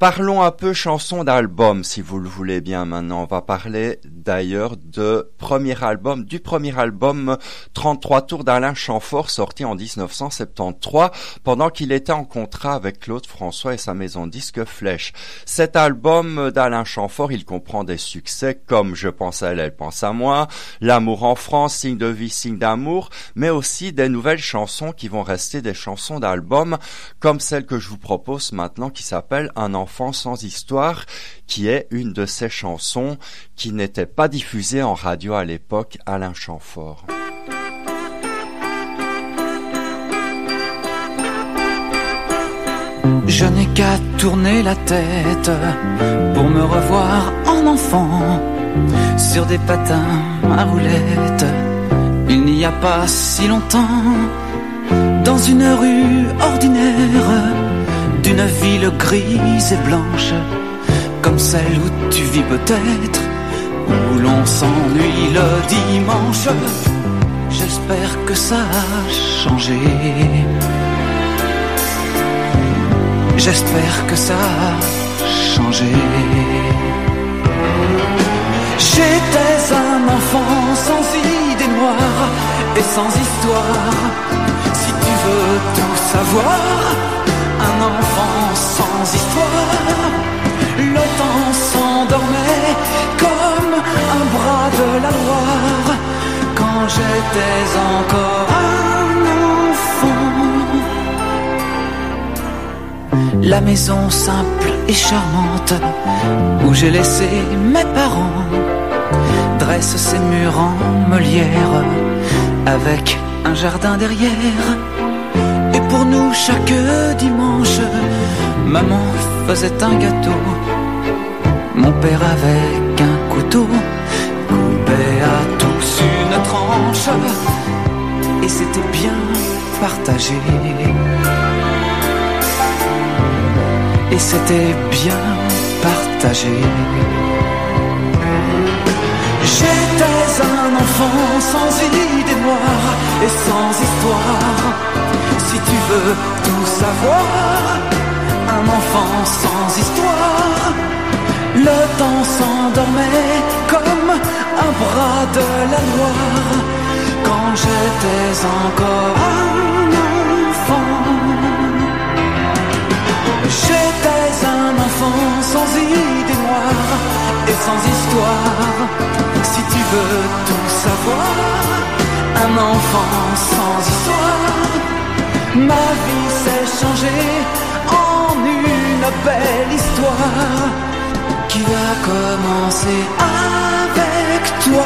Parlons un peu chansons d'album, si vous le voulez bien. Maintenant, on va parler d'ailleurs de premier album, du premier album trente-trois tours d'Alain Chamfort, sorti en dix-neuf cent soixante-treize, pendant qu'il était en contrat avec Claude François et sa maison de disque Flèche. Cet album d'Alain Chamfort, il comprend des succès comme Je pense à elle, elle pense à moi, L'amour en France, Signe de vie, signe d'amour, mais aussi des nouvelles chansons qui vont rester des chansons d'album, comme celle que je vous propose maintenant, qui s'appelle Un enfant sans histoire, qui est une de ces chansons qui n'était pas diffusée en radio à l'époque, Alain Chamfort. Je n'ai qu'à tourner la tête pour me revoir en enfant sur des patins à roulettes. Il n'y a pas si longtemps, dans une rue ordinaire d'une ville grise et blanche, comme celle où tu vis peut-être, où l'on s'ennuie le dimanche. J'espère que ça a changé. J'espère que ça a changé. J'étais un enfant sans idée noire et sans histoire. Si tu veux tout savoir, un enfant sans histoire. Le temps s'endormait comme un bras de la Loire quand j'étais encore un enfant. La maison simple et charmante où j'ai laissé mes parents dresse ses murs en meulière avec un jardin derrière. Et pour nous chaque dimanche, maman faisait un gâteau, mon père avec un couteau coupait à tous une tranche, et c'était bien partagé. Et c'était bien partagé. J'étais un enfant sans idée noire et sans histoire. Si tu veux tout savoir, un enfant sans histoire. Le temps s'endormait comme un bras de la Loire quand j'étais encore un enfant. J'étais un enfant sans idée noire et sans histoire. Si tu veux tout savoir, un enfant sans histoire. Ma vie s'est changée en une belle histoire qui va commencer avec toi.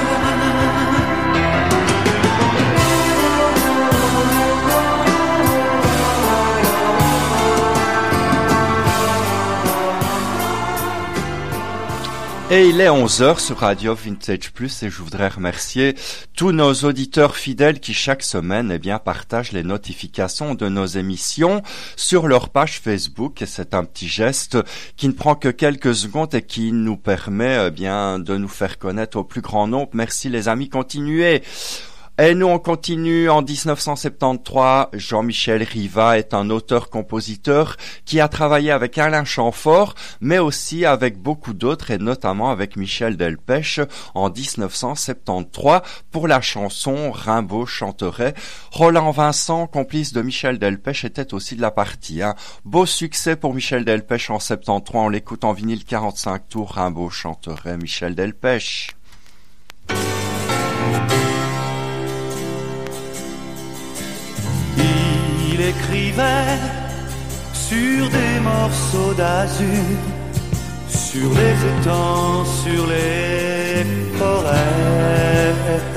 Et il est onze heures sur Radio Vintage Plus et je voudrais remercier tous nos auditeurs fidèles qui chaque semaine eh bien partagent les notifications de nos émissions sur leur page Facebook, et c'est un petit geste qui ne prend que quelques secondes et qui nous permet eh bien de nous faire connaître au plus grand nombre. Merci les amis, continuez. Et nous, on continue en dix-neuf cent soixante-treize. Jean-Michel Riva est un auteur-compositeur qui a travaillé avec Alain Chamfort, mais aussi avec beaucoup d'autres, et notamment avec Michel Delpech en dix-neuf cent soixante-treize pour la chanson Rimbaud chanterait. Roland Vincent, complice de Michel Delpech, était aussi de la partie. Hein. Beau succès pour Michel Delpech en soixante-treize. On l'écoute en vinyle quarante-cinq tours. Rimbaud chanterait, Michel Delpech. Il écrivait sur des morceaux d'azur, sur les étangs, sur les forêts.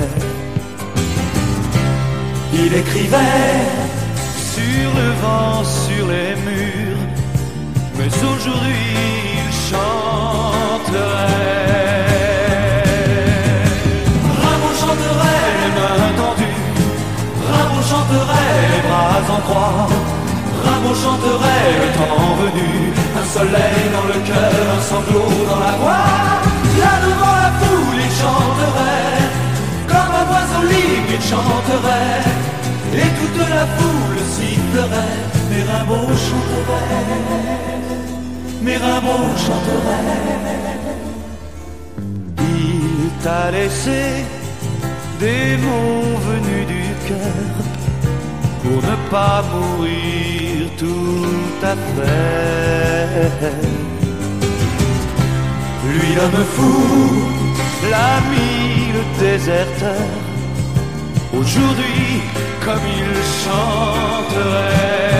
Il écrivait sur le vent, sur les murs, mais aujourd'hui il chanterait. Rimbaud chanterait les mains tendues, Rimbaud chanterait les bras en croix, Rimbaud chanterait le temps venu, un soleil dans le cœur, un sanglot dans la voix. Là devant la foule il chanterait, comme un oiseau libre il chanterait, et toute la foule sifflerait, et Rimbaud chanterait. mes Rimbaud chanterait. Il t'a laissé des mots venus du cœur pour ne pas mourir tout à fait. Lui l'homme fou, l'ami, le déserteur, aujourd'hui comme il chanterait.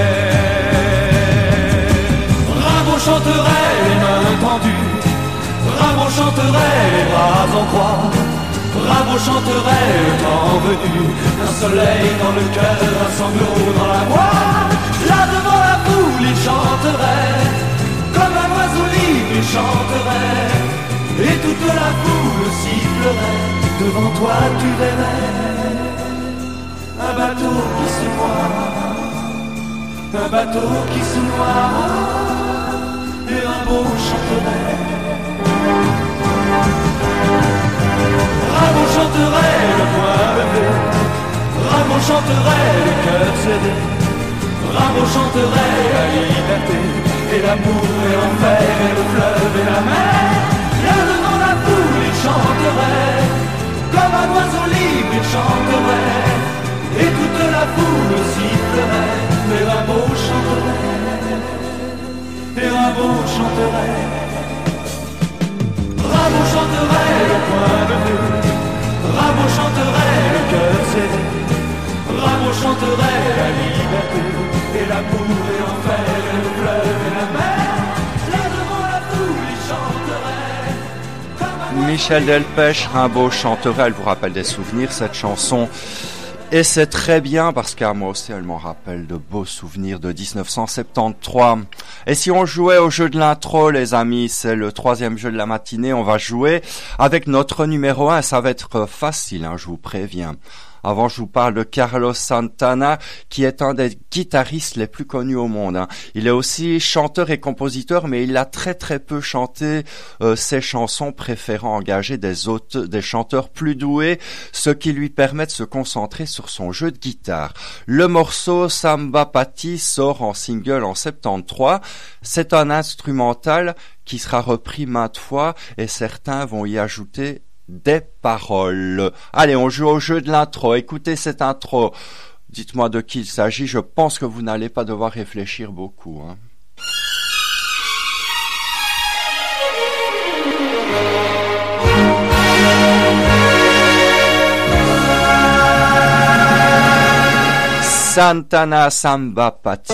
Rimbaud chanterait les mains tendues, Rimbaud chanterait les bras en croix, Rimbaud chanterait le temps venu, un soleil dans le cœur, un sanglot dans la voix. Là devant la foule il chanterait, comme un oiseau libre il chanterait, et toute la foule sifflerait, devant toi tu verrais un bateau qui se noie, un bateau qui se noie, et Rimbaud chanterait. Rimbaud chanterait le poing levé, Rimbaud chanterait le cœur cédé, Rimbaud chanterait la liberté, et l'amour et l'enfer, et le fleuve et la mer. Là devant la foule il chanterait, comme un oiseau libre il chanterait, et toute la foule sifflerait, mais Rimbaud chanterait, et Rimbaud chanterait. Rimbaud chanterait le poing levé, Rimbaud chanterait le cœur cédé, Rimbaud chanterait la liberté, et l'amour et l'enfer, et le fleuve et la mer. Là devant la foule il chanterait. Michel Delpech, Rimbaud chanterait, elle vous rappelle des souvenirs cette chanson. Et c'est très bien parce qu'à moi aussi elle m'en rappelle de beaux souvenirs de dix-neuf cent soixante-treize. Et si on jouait au jeu de l'intro les amis, c'est le troisième jeu de la matinée, on va jouer avec notre numéro un, ça va être facile, hein, je vous préviens. Avant, je vous parle de Carlos Santana, qui est un des guitaristes les plus connus au monde. Hein. Il est aussi chanteur et compositeur, mais il a très très peu chanté euh, ses chansons, préférant engager des autres, des chanteurs plus doués, ce qui lui permet de se concentrer sur son jeu de guitare. Le morceau Samba Pati sort en single en soixante-treize. C'est un instrumental qui sera repris maintes fois et certains vont y ajouter des paroles. Allez, on joue au jeu de l'intro. Écoutez cette intro. Dites-moi de qui il s'agit. Je pense que vous n'allez pas devoir réfléchir beaucoup. Hein. Santana Samba Pati.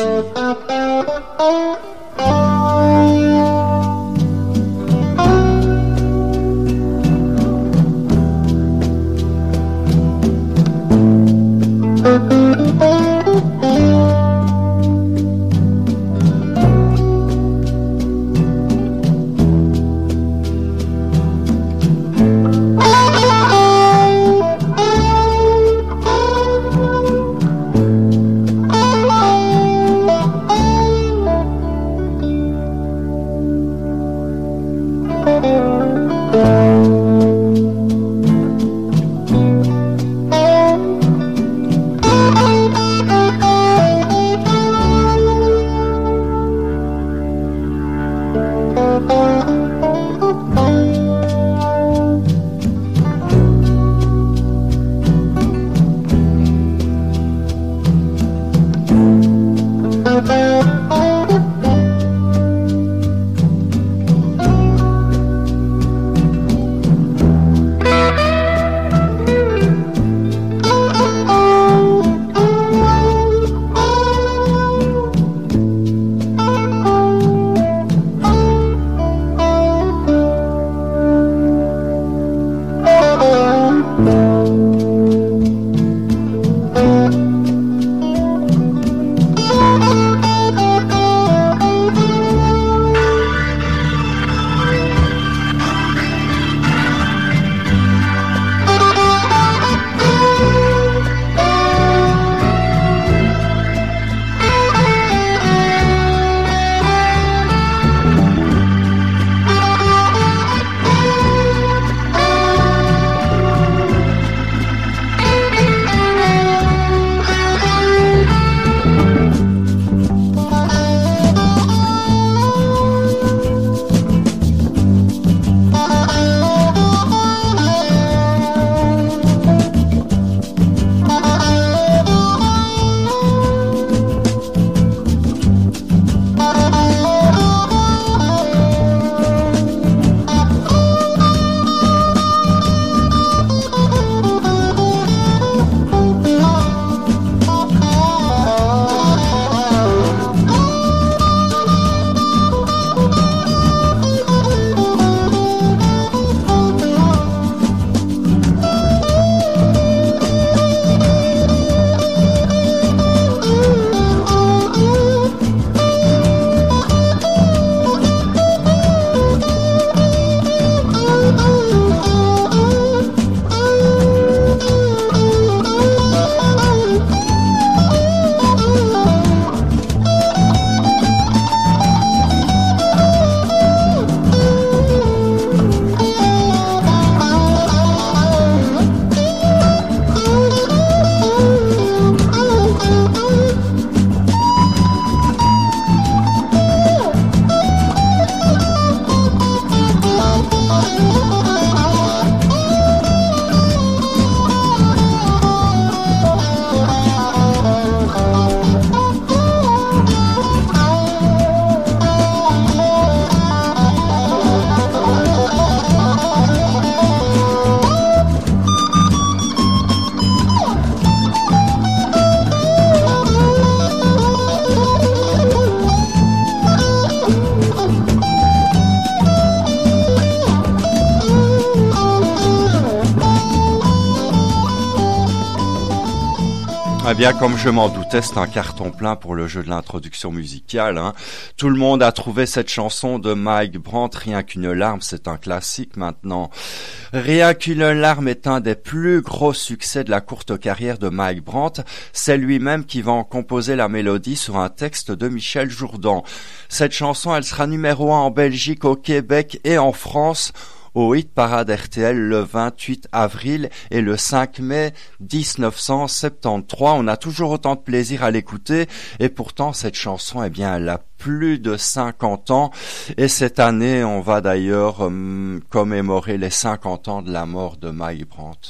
Eh bien, comme je m'en doutais, c'est un carton plein pour le jeu de l'introduction musicale. Hein. Tout le monde a trouvé cette chanson de Mike Brandt, Rien qu'une larme, c'est un classique maintenant. Rien qu'une larme est un des plus gros succès de la courte carrière de Mike Brandt. C'est lui-même qui va en composer la mélodie sur un texte de Michel Jourdan. Cette chanson, elle sera numéro un en Belgique, au Québec et en France, au Hit Parade R T L le vingt-huit avril et le cinq mai dix-neuf cent soixante-treize. On a toujours autant de plaisir à l'écouter et pourtant cette chanson, eh bien, elle a plus de cinquante ans et cette année, on va d'ailleurs hum, commémorer les cinquante ans de la mort de Mike Brandt.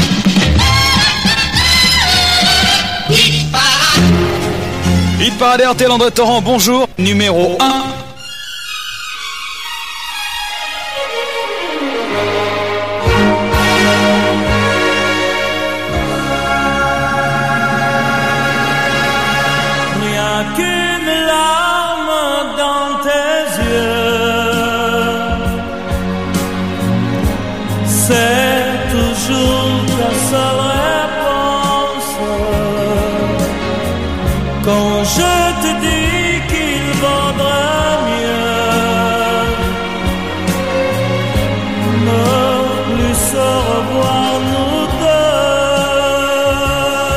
Hit Parade Hit Parade R T L André Torrent, bonjour, numéro un. Quand je te dis qu'il vaudrait mieux ne plus se revoir nous deux,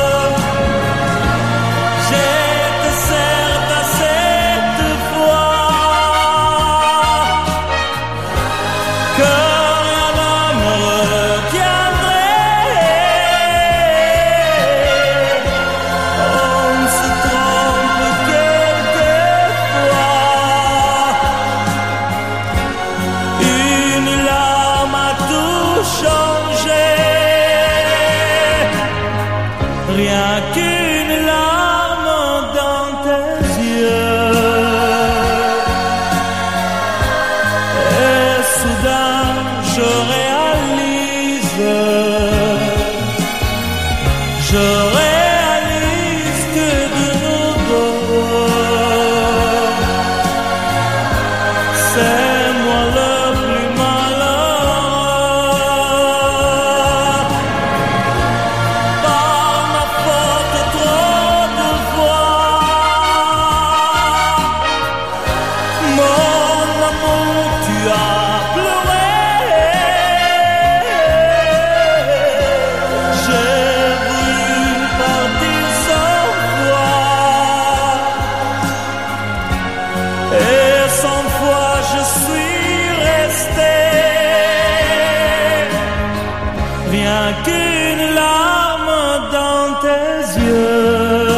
j'étais certes à cette fois que rien ne me retiendrait. On se trompe quelquefois. Une larme a tout changé. Rien qu'une larme dans tes yeux. Et soudain je réalise, je réalise que de nous deux, c'est moi le plus malheureux. Par ma faute trop de fois, mon amour tu as pleuré. J'ai voulu partir sans toi, et cent fois je suis resté. Rien qu'une larme dans tes yeux.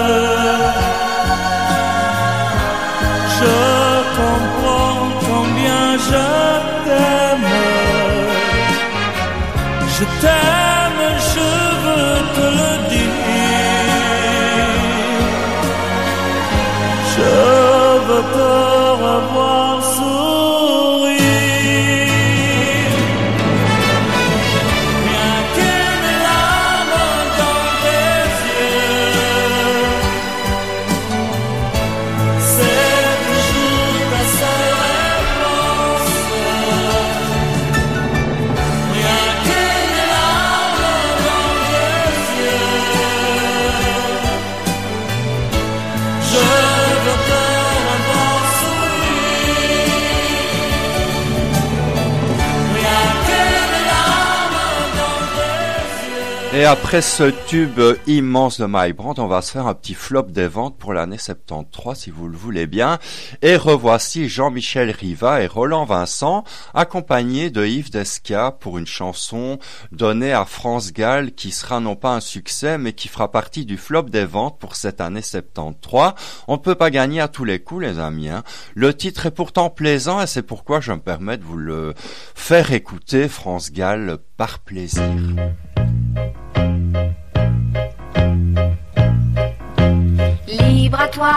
Je comprends combien je t'aime. Je t'aime, je veux te le dire. Je veux te revoir sourire. Rien qu'une larme dans tes yeux, c'est toujours ta seule réponse. Rien qu'une larme dans tes yeux, je veux te revoir sourire. Rien qu'une larme dans tes yeux. Et après ce tube immense de Mike Brandt, on va se faire un petit flop des ventes pour l'année soixante-treize, si vous le voulez bien. Et revoici Jean-Michel Riva et Roland Vincent, accompagnés de Yves Desca pour une chanson donnée à France Gall qui sera non pas un succès, mais qui fera partie du flop des ventes pour cette année soixante-treize. On ne peut pas gagner à tous les coups, les amis. Hein. Le titre est pourtant plaisant et c'est pourquoi je me permets de vous le faire écouter, France Gall, par plaisir. Libre à toi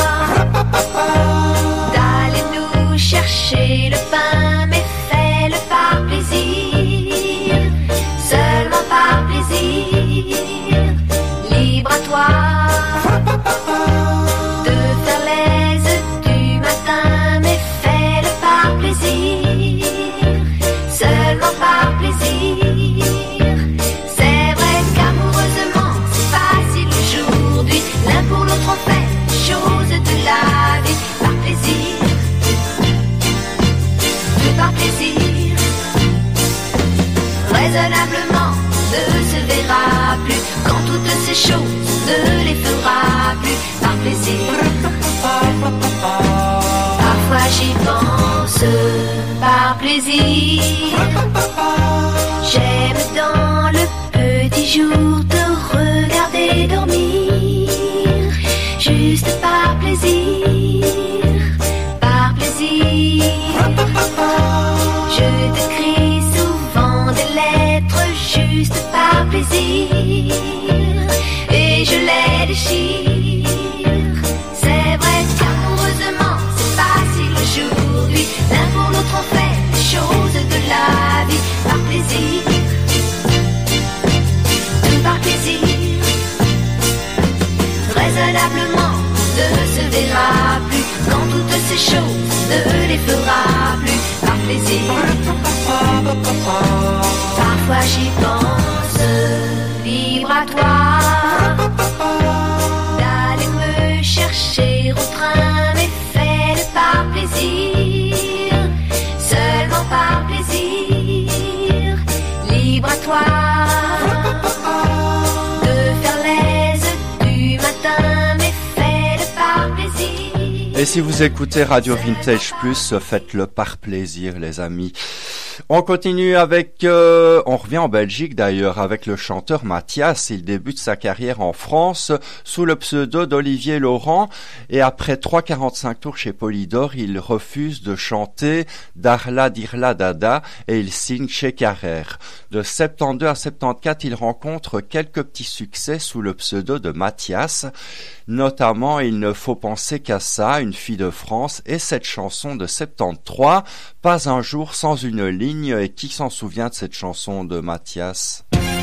d'aller nous chercher le pain, mais fais-le par plaisir, seulement par plaisir. Libre à toi de faire les œufs du matin, mais fais-le par plaisir, seulement par plaisir. C'est vrai qu'amoureusement c'est facile le jour raisonnablement ne se verra plus, quand toutes ces choses ne les fera plus par plaisir. Parfois j'y pense par plaisir. J'aime dans le petit jour te regarder dormir, juste par plaisir, par plaisir. Je t'écris souvent des lettres juste par plaisir, et je les déchire. C'est vrai qu'amoureusement c'est facile aujourd'hui, l'un pour l'autre on fait les choses de la vie par plaisir, par plaisir. Raisonnablement ne se verra plus, quand toutes ces choses ne les fera plus par plaisir. Parfois j'y pense, libre à toi d'aller me chercher au train, mais fais-le par plaisir, seulement par plaisir. Libre à toi de faire les œufs du matin, mais fais-le par plaisir. Et si vous écoutez Radio Vintage Plus, faites-le par plaisir, les amis. On continue avec, euh, on revient en Belgique d'ailleurs avec le chanteur Mathias. Il débute sa carrière en France sous le pseudo d'Olivier Laurent et après trois quarante-cinq tours chez Polydor, il refuse de chanter Darla Dirla Dada et il signe chez Carrère. De soixante-douze à soixante-quatorze, il rencontre quelques petits succès sous le pseudo de Mathias, notamment Il ne faut penser qu'à ça, Une fille de France et cette chanson de soixante-treize, Pas un jour sans une ligne. Et qui s'en souvient de cette chanson de Mathias?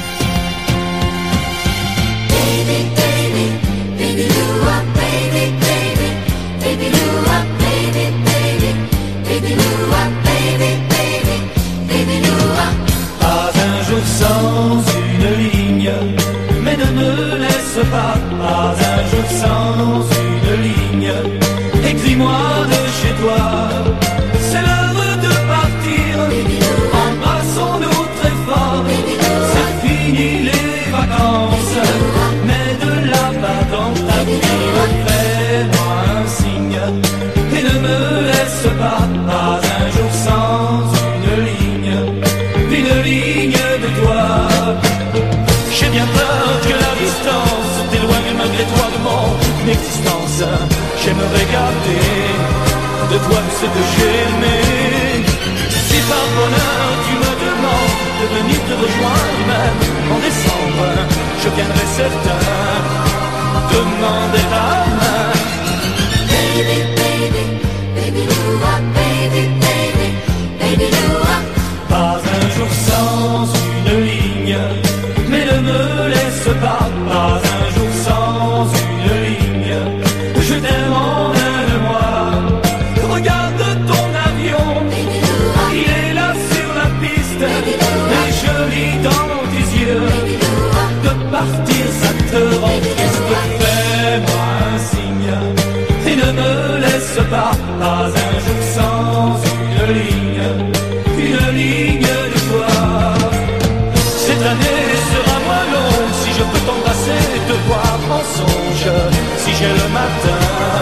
Baby, baby, baby, you are baby, baby, baby, you are baby, baby, baby, you are baby, baby, baby, you are. Pas un jour sans une ligne, mais ne me laisse pas. Pas un jour sans une ligne, écris-moi de chez toi. C'est l'heure de partir. Embrassons-nous très fort. C'est fini les vacances, mais de là-bas dans l'avenir, fais-moi un signe et ne me laisse pas. Pas un jour sans une ligne, une ligne de toi. J'ai bien peur que la distance t'éloigne malgré toi de mon existence. J'aimerais garder de toi ce que j'ai aimé. Si par bonheur tu me demandes de venir te rejoindre même en décembre, je viendrai certain demander ta main. Baby, baby, baby, you are baby, baby, baby, you are. Pas un jour sans une ligne, mais ne me laisse pas. Pas un jour sans une ligne, je t'aime en un de moi. Regarde ton avion, il est là sur la piste, et je lis dans tes yeux, de partir ça te rend triste. Fais-moi un signe, et ne me laisse pas. Pas un jour sans une ligne, une ligne de toi. Cette année sera moins longue si je peux t'embrasser, te voir en songe. Si j'ai le matin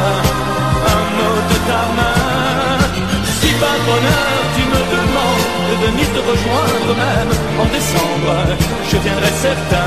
un mot de ta main. Si par bonheur tu me demandes de venir te rejoindre même en décembre, je viendrai certain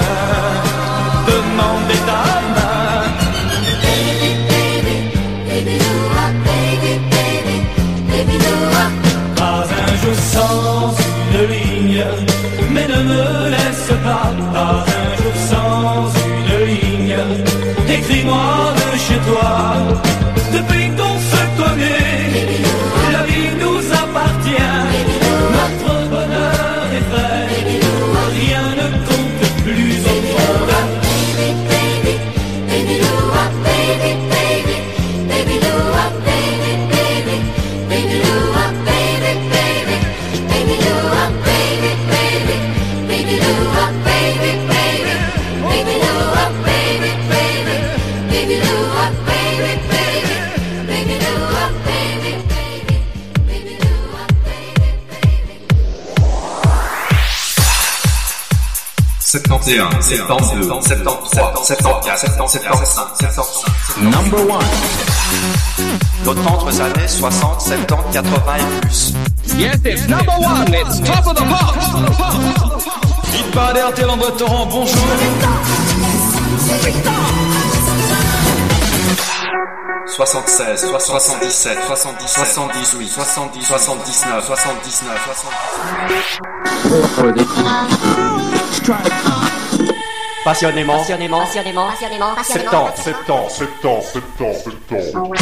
demander ta main. Baby, baby, baby, you are baby, baby, baby, you are. Pas un jour sans une ligne, mais ne me laisse pas. Pas un jour sans une ligne, écris-moi de chez toi. Depuis qu'on se connaît, la vie nous appartient. Notre bonheur est vrai, rien ne compte plus au monde. Baby, baby, baby, you are baby, baby, baby, you are baby, baby, baby, you are baby, baby, baby, you are baby, baby, baby, you are baby, baby, baby, you are baby, baby, baby, you are baby, baby. septante-et-un, septante-deux, septante-trois, septante-quatre, septante-cinq, septante-six. Number one. Nos tendres années soixante, septante, quatre-vingts et plus. Yes, it's number one. It's top of the pops. Hit parade R T L André Torrent, bonjour. soixante-seize, soixante-dix-sept, soixante-dix, soixante-dix-huit, soixante-dix, soixante-dix-neuf, soixante-dix-neuf, soixante-dix. Passionnément, Passionnément, passionnément, passionnément, passionnément. septante, septante, septante, septante, septante.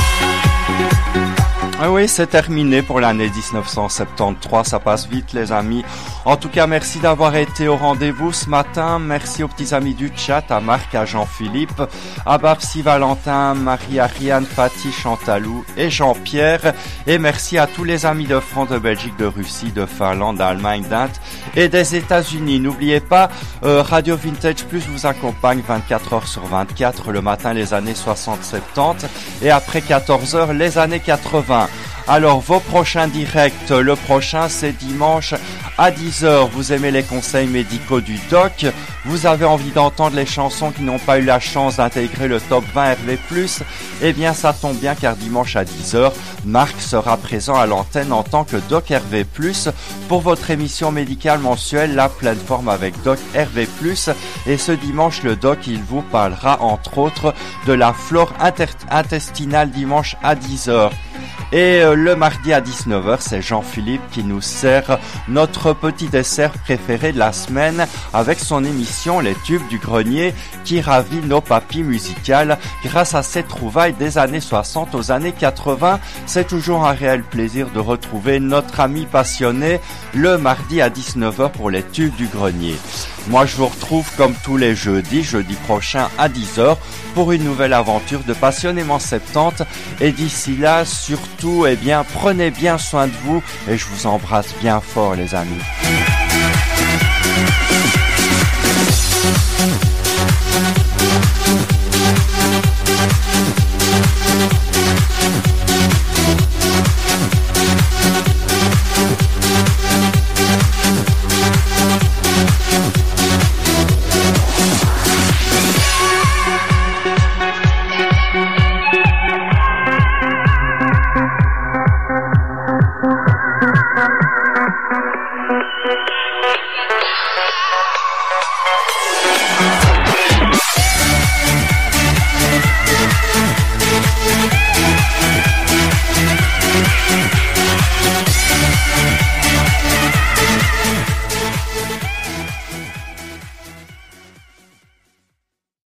Ah oui, c'est terminé pour l'année dix-neuf cent soixante-treize, ça passe vite les amis. En tout cas, merci d'avoir été au rendez-vous ce matin. Merci aux petits amis du chat, à Marc, à Jean-Philippe, à Babsi, Valentin, Marie-Ariane, Fatih, Chantalou et Jean-Pierre. Et merci à tous les amis de France, de Belgique, de Russie, de Finlande, d'Allemagne, d'Inde et des États-Unis. N'oubliez pas, euh, Radio Vintage Plus vous accompagne vingt-quatre heures sur vingt-quatre, le matin les années soixante soixante-dix et après quatorze heures les années quatre-vingts. Alors, vos prochains directs, le prochain c'est dimanche à dix heures. Vous aimez les conseils médicaux du doc, vous avez envie d'entendre les chansons qui n'ont pas eu la chance d'intégrer le top vingt R V plus, eh bien ça tombe bien car dimanche à dix heures, Marc sera présent à l'antenne en tant que doc R V plus pour votre émission médicale mensuelle La Pleine Forme avec doc R V plus. Et ce dimanche, le doc, il vous parlera entre autres de la flore inter- intestinale dimanche à dix heures. Et euh, le mardi à dix-neuf heures, c'est Jean-Philippe qui nous sert notre petit dessert préféré de la semaine avec son émission Les Tubes du Grenier qui ravit nos papilles musicales grâce à ses trouvailles des années soixante aux années quatre-vingts. C'est toujours un réel plaisir de retrouver notre ami passionné le mardi à dix-neuf heures pour Les Tubes du Grenier. Moi, je vous retrouve comme tous les jeudis, jeudi prochain à dix heures pour une nouvelle aventure de Passionnément soixante-dix. Et d'ici là, surtout, eh bien, prenez bien soin de vous et je vous embrasse bien fort, les amis.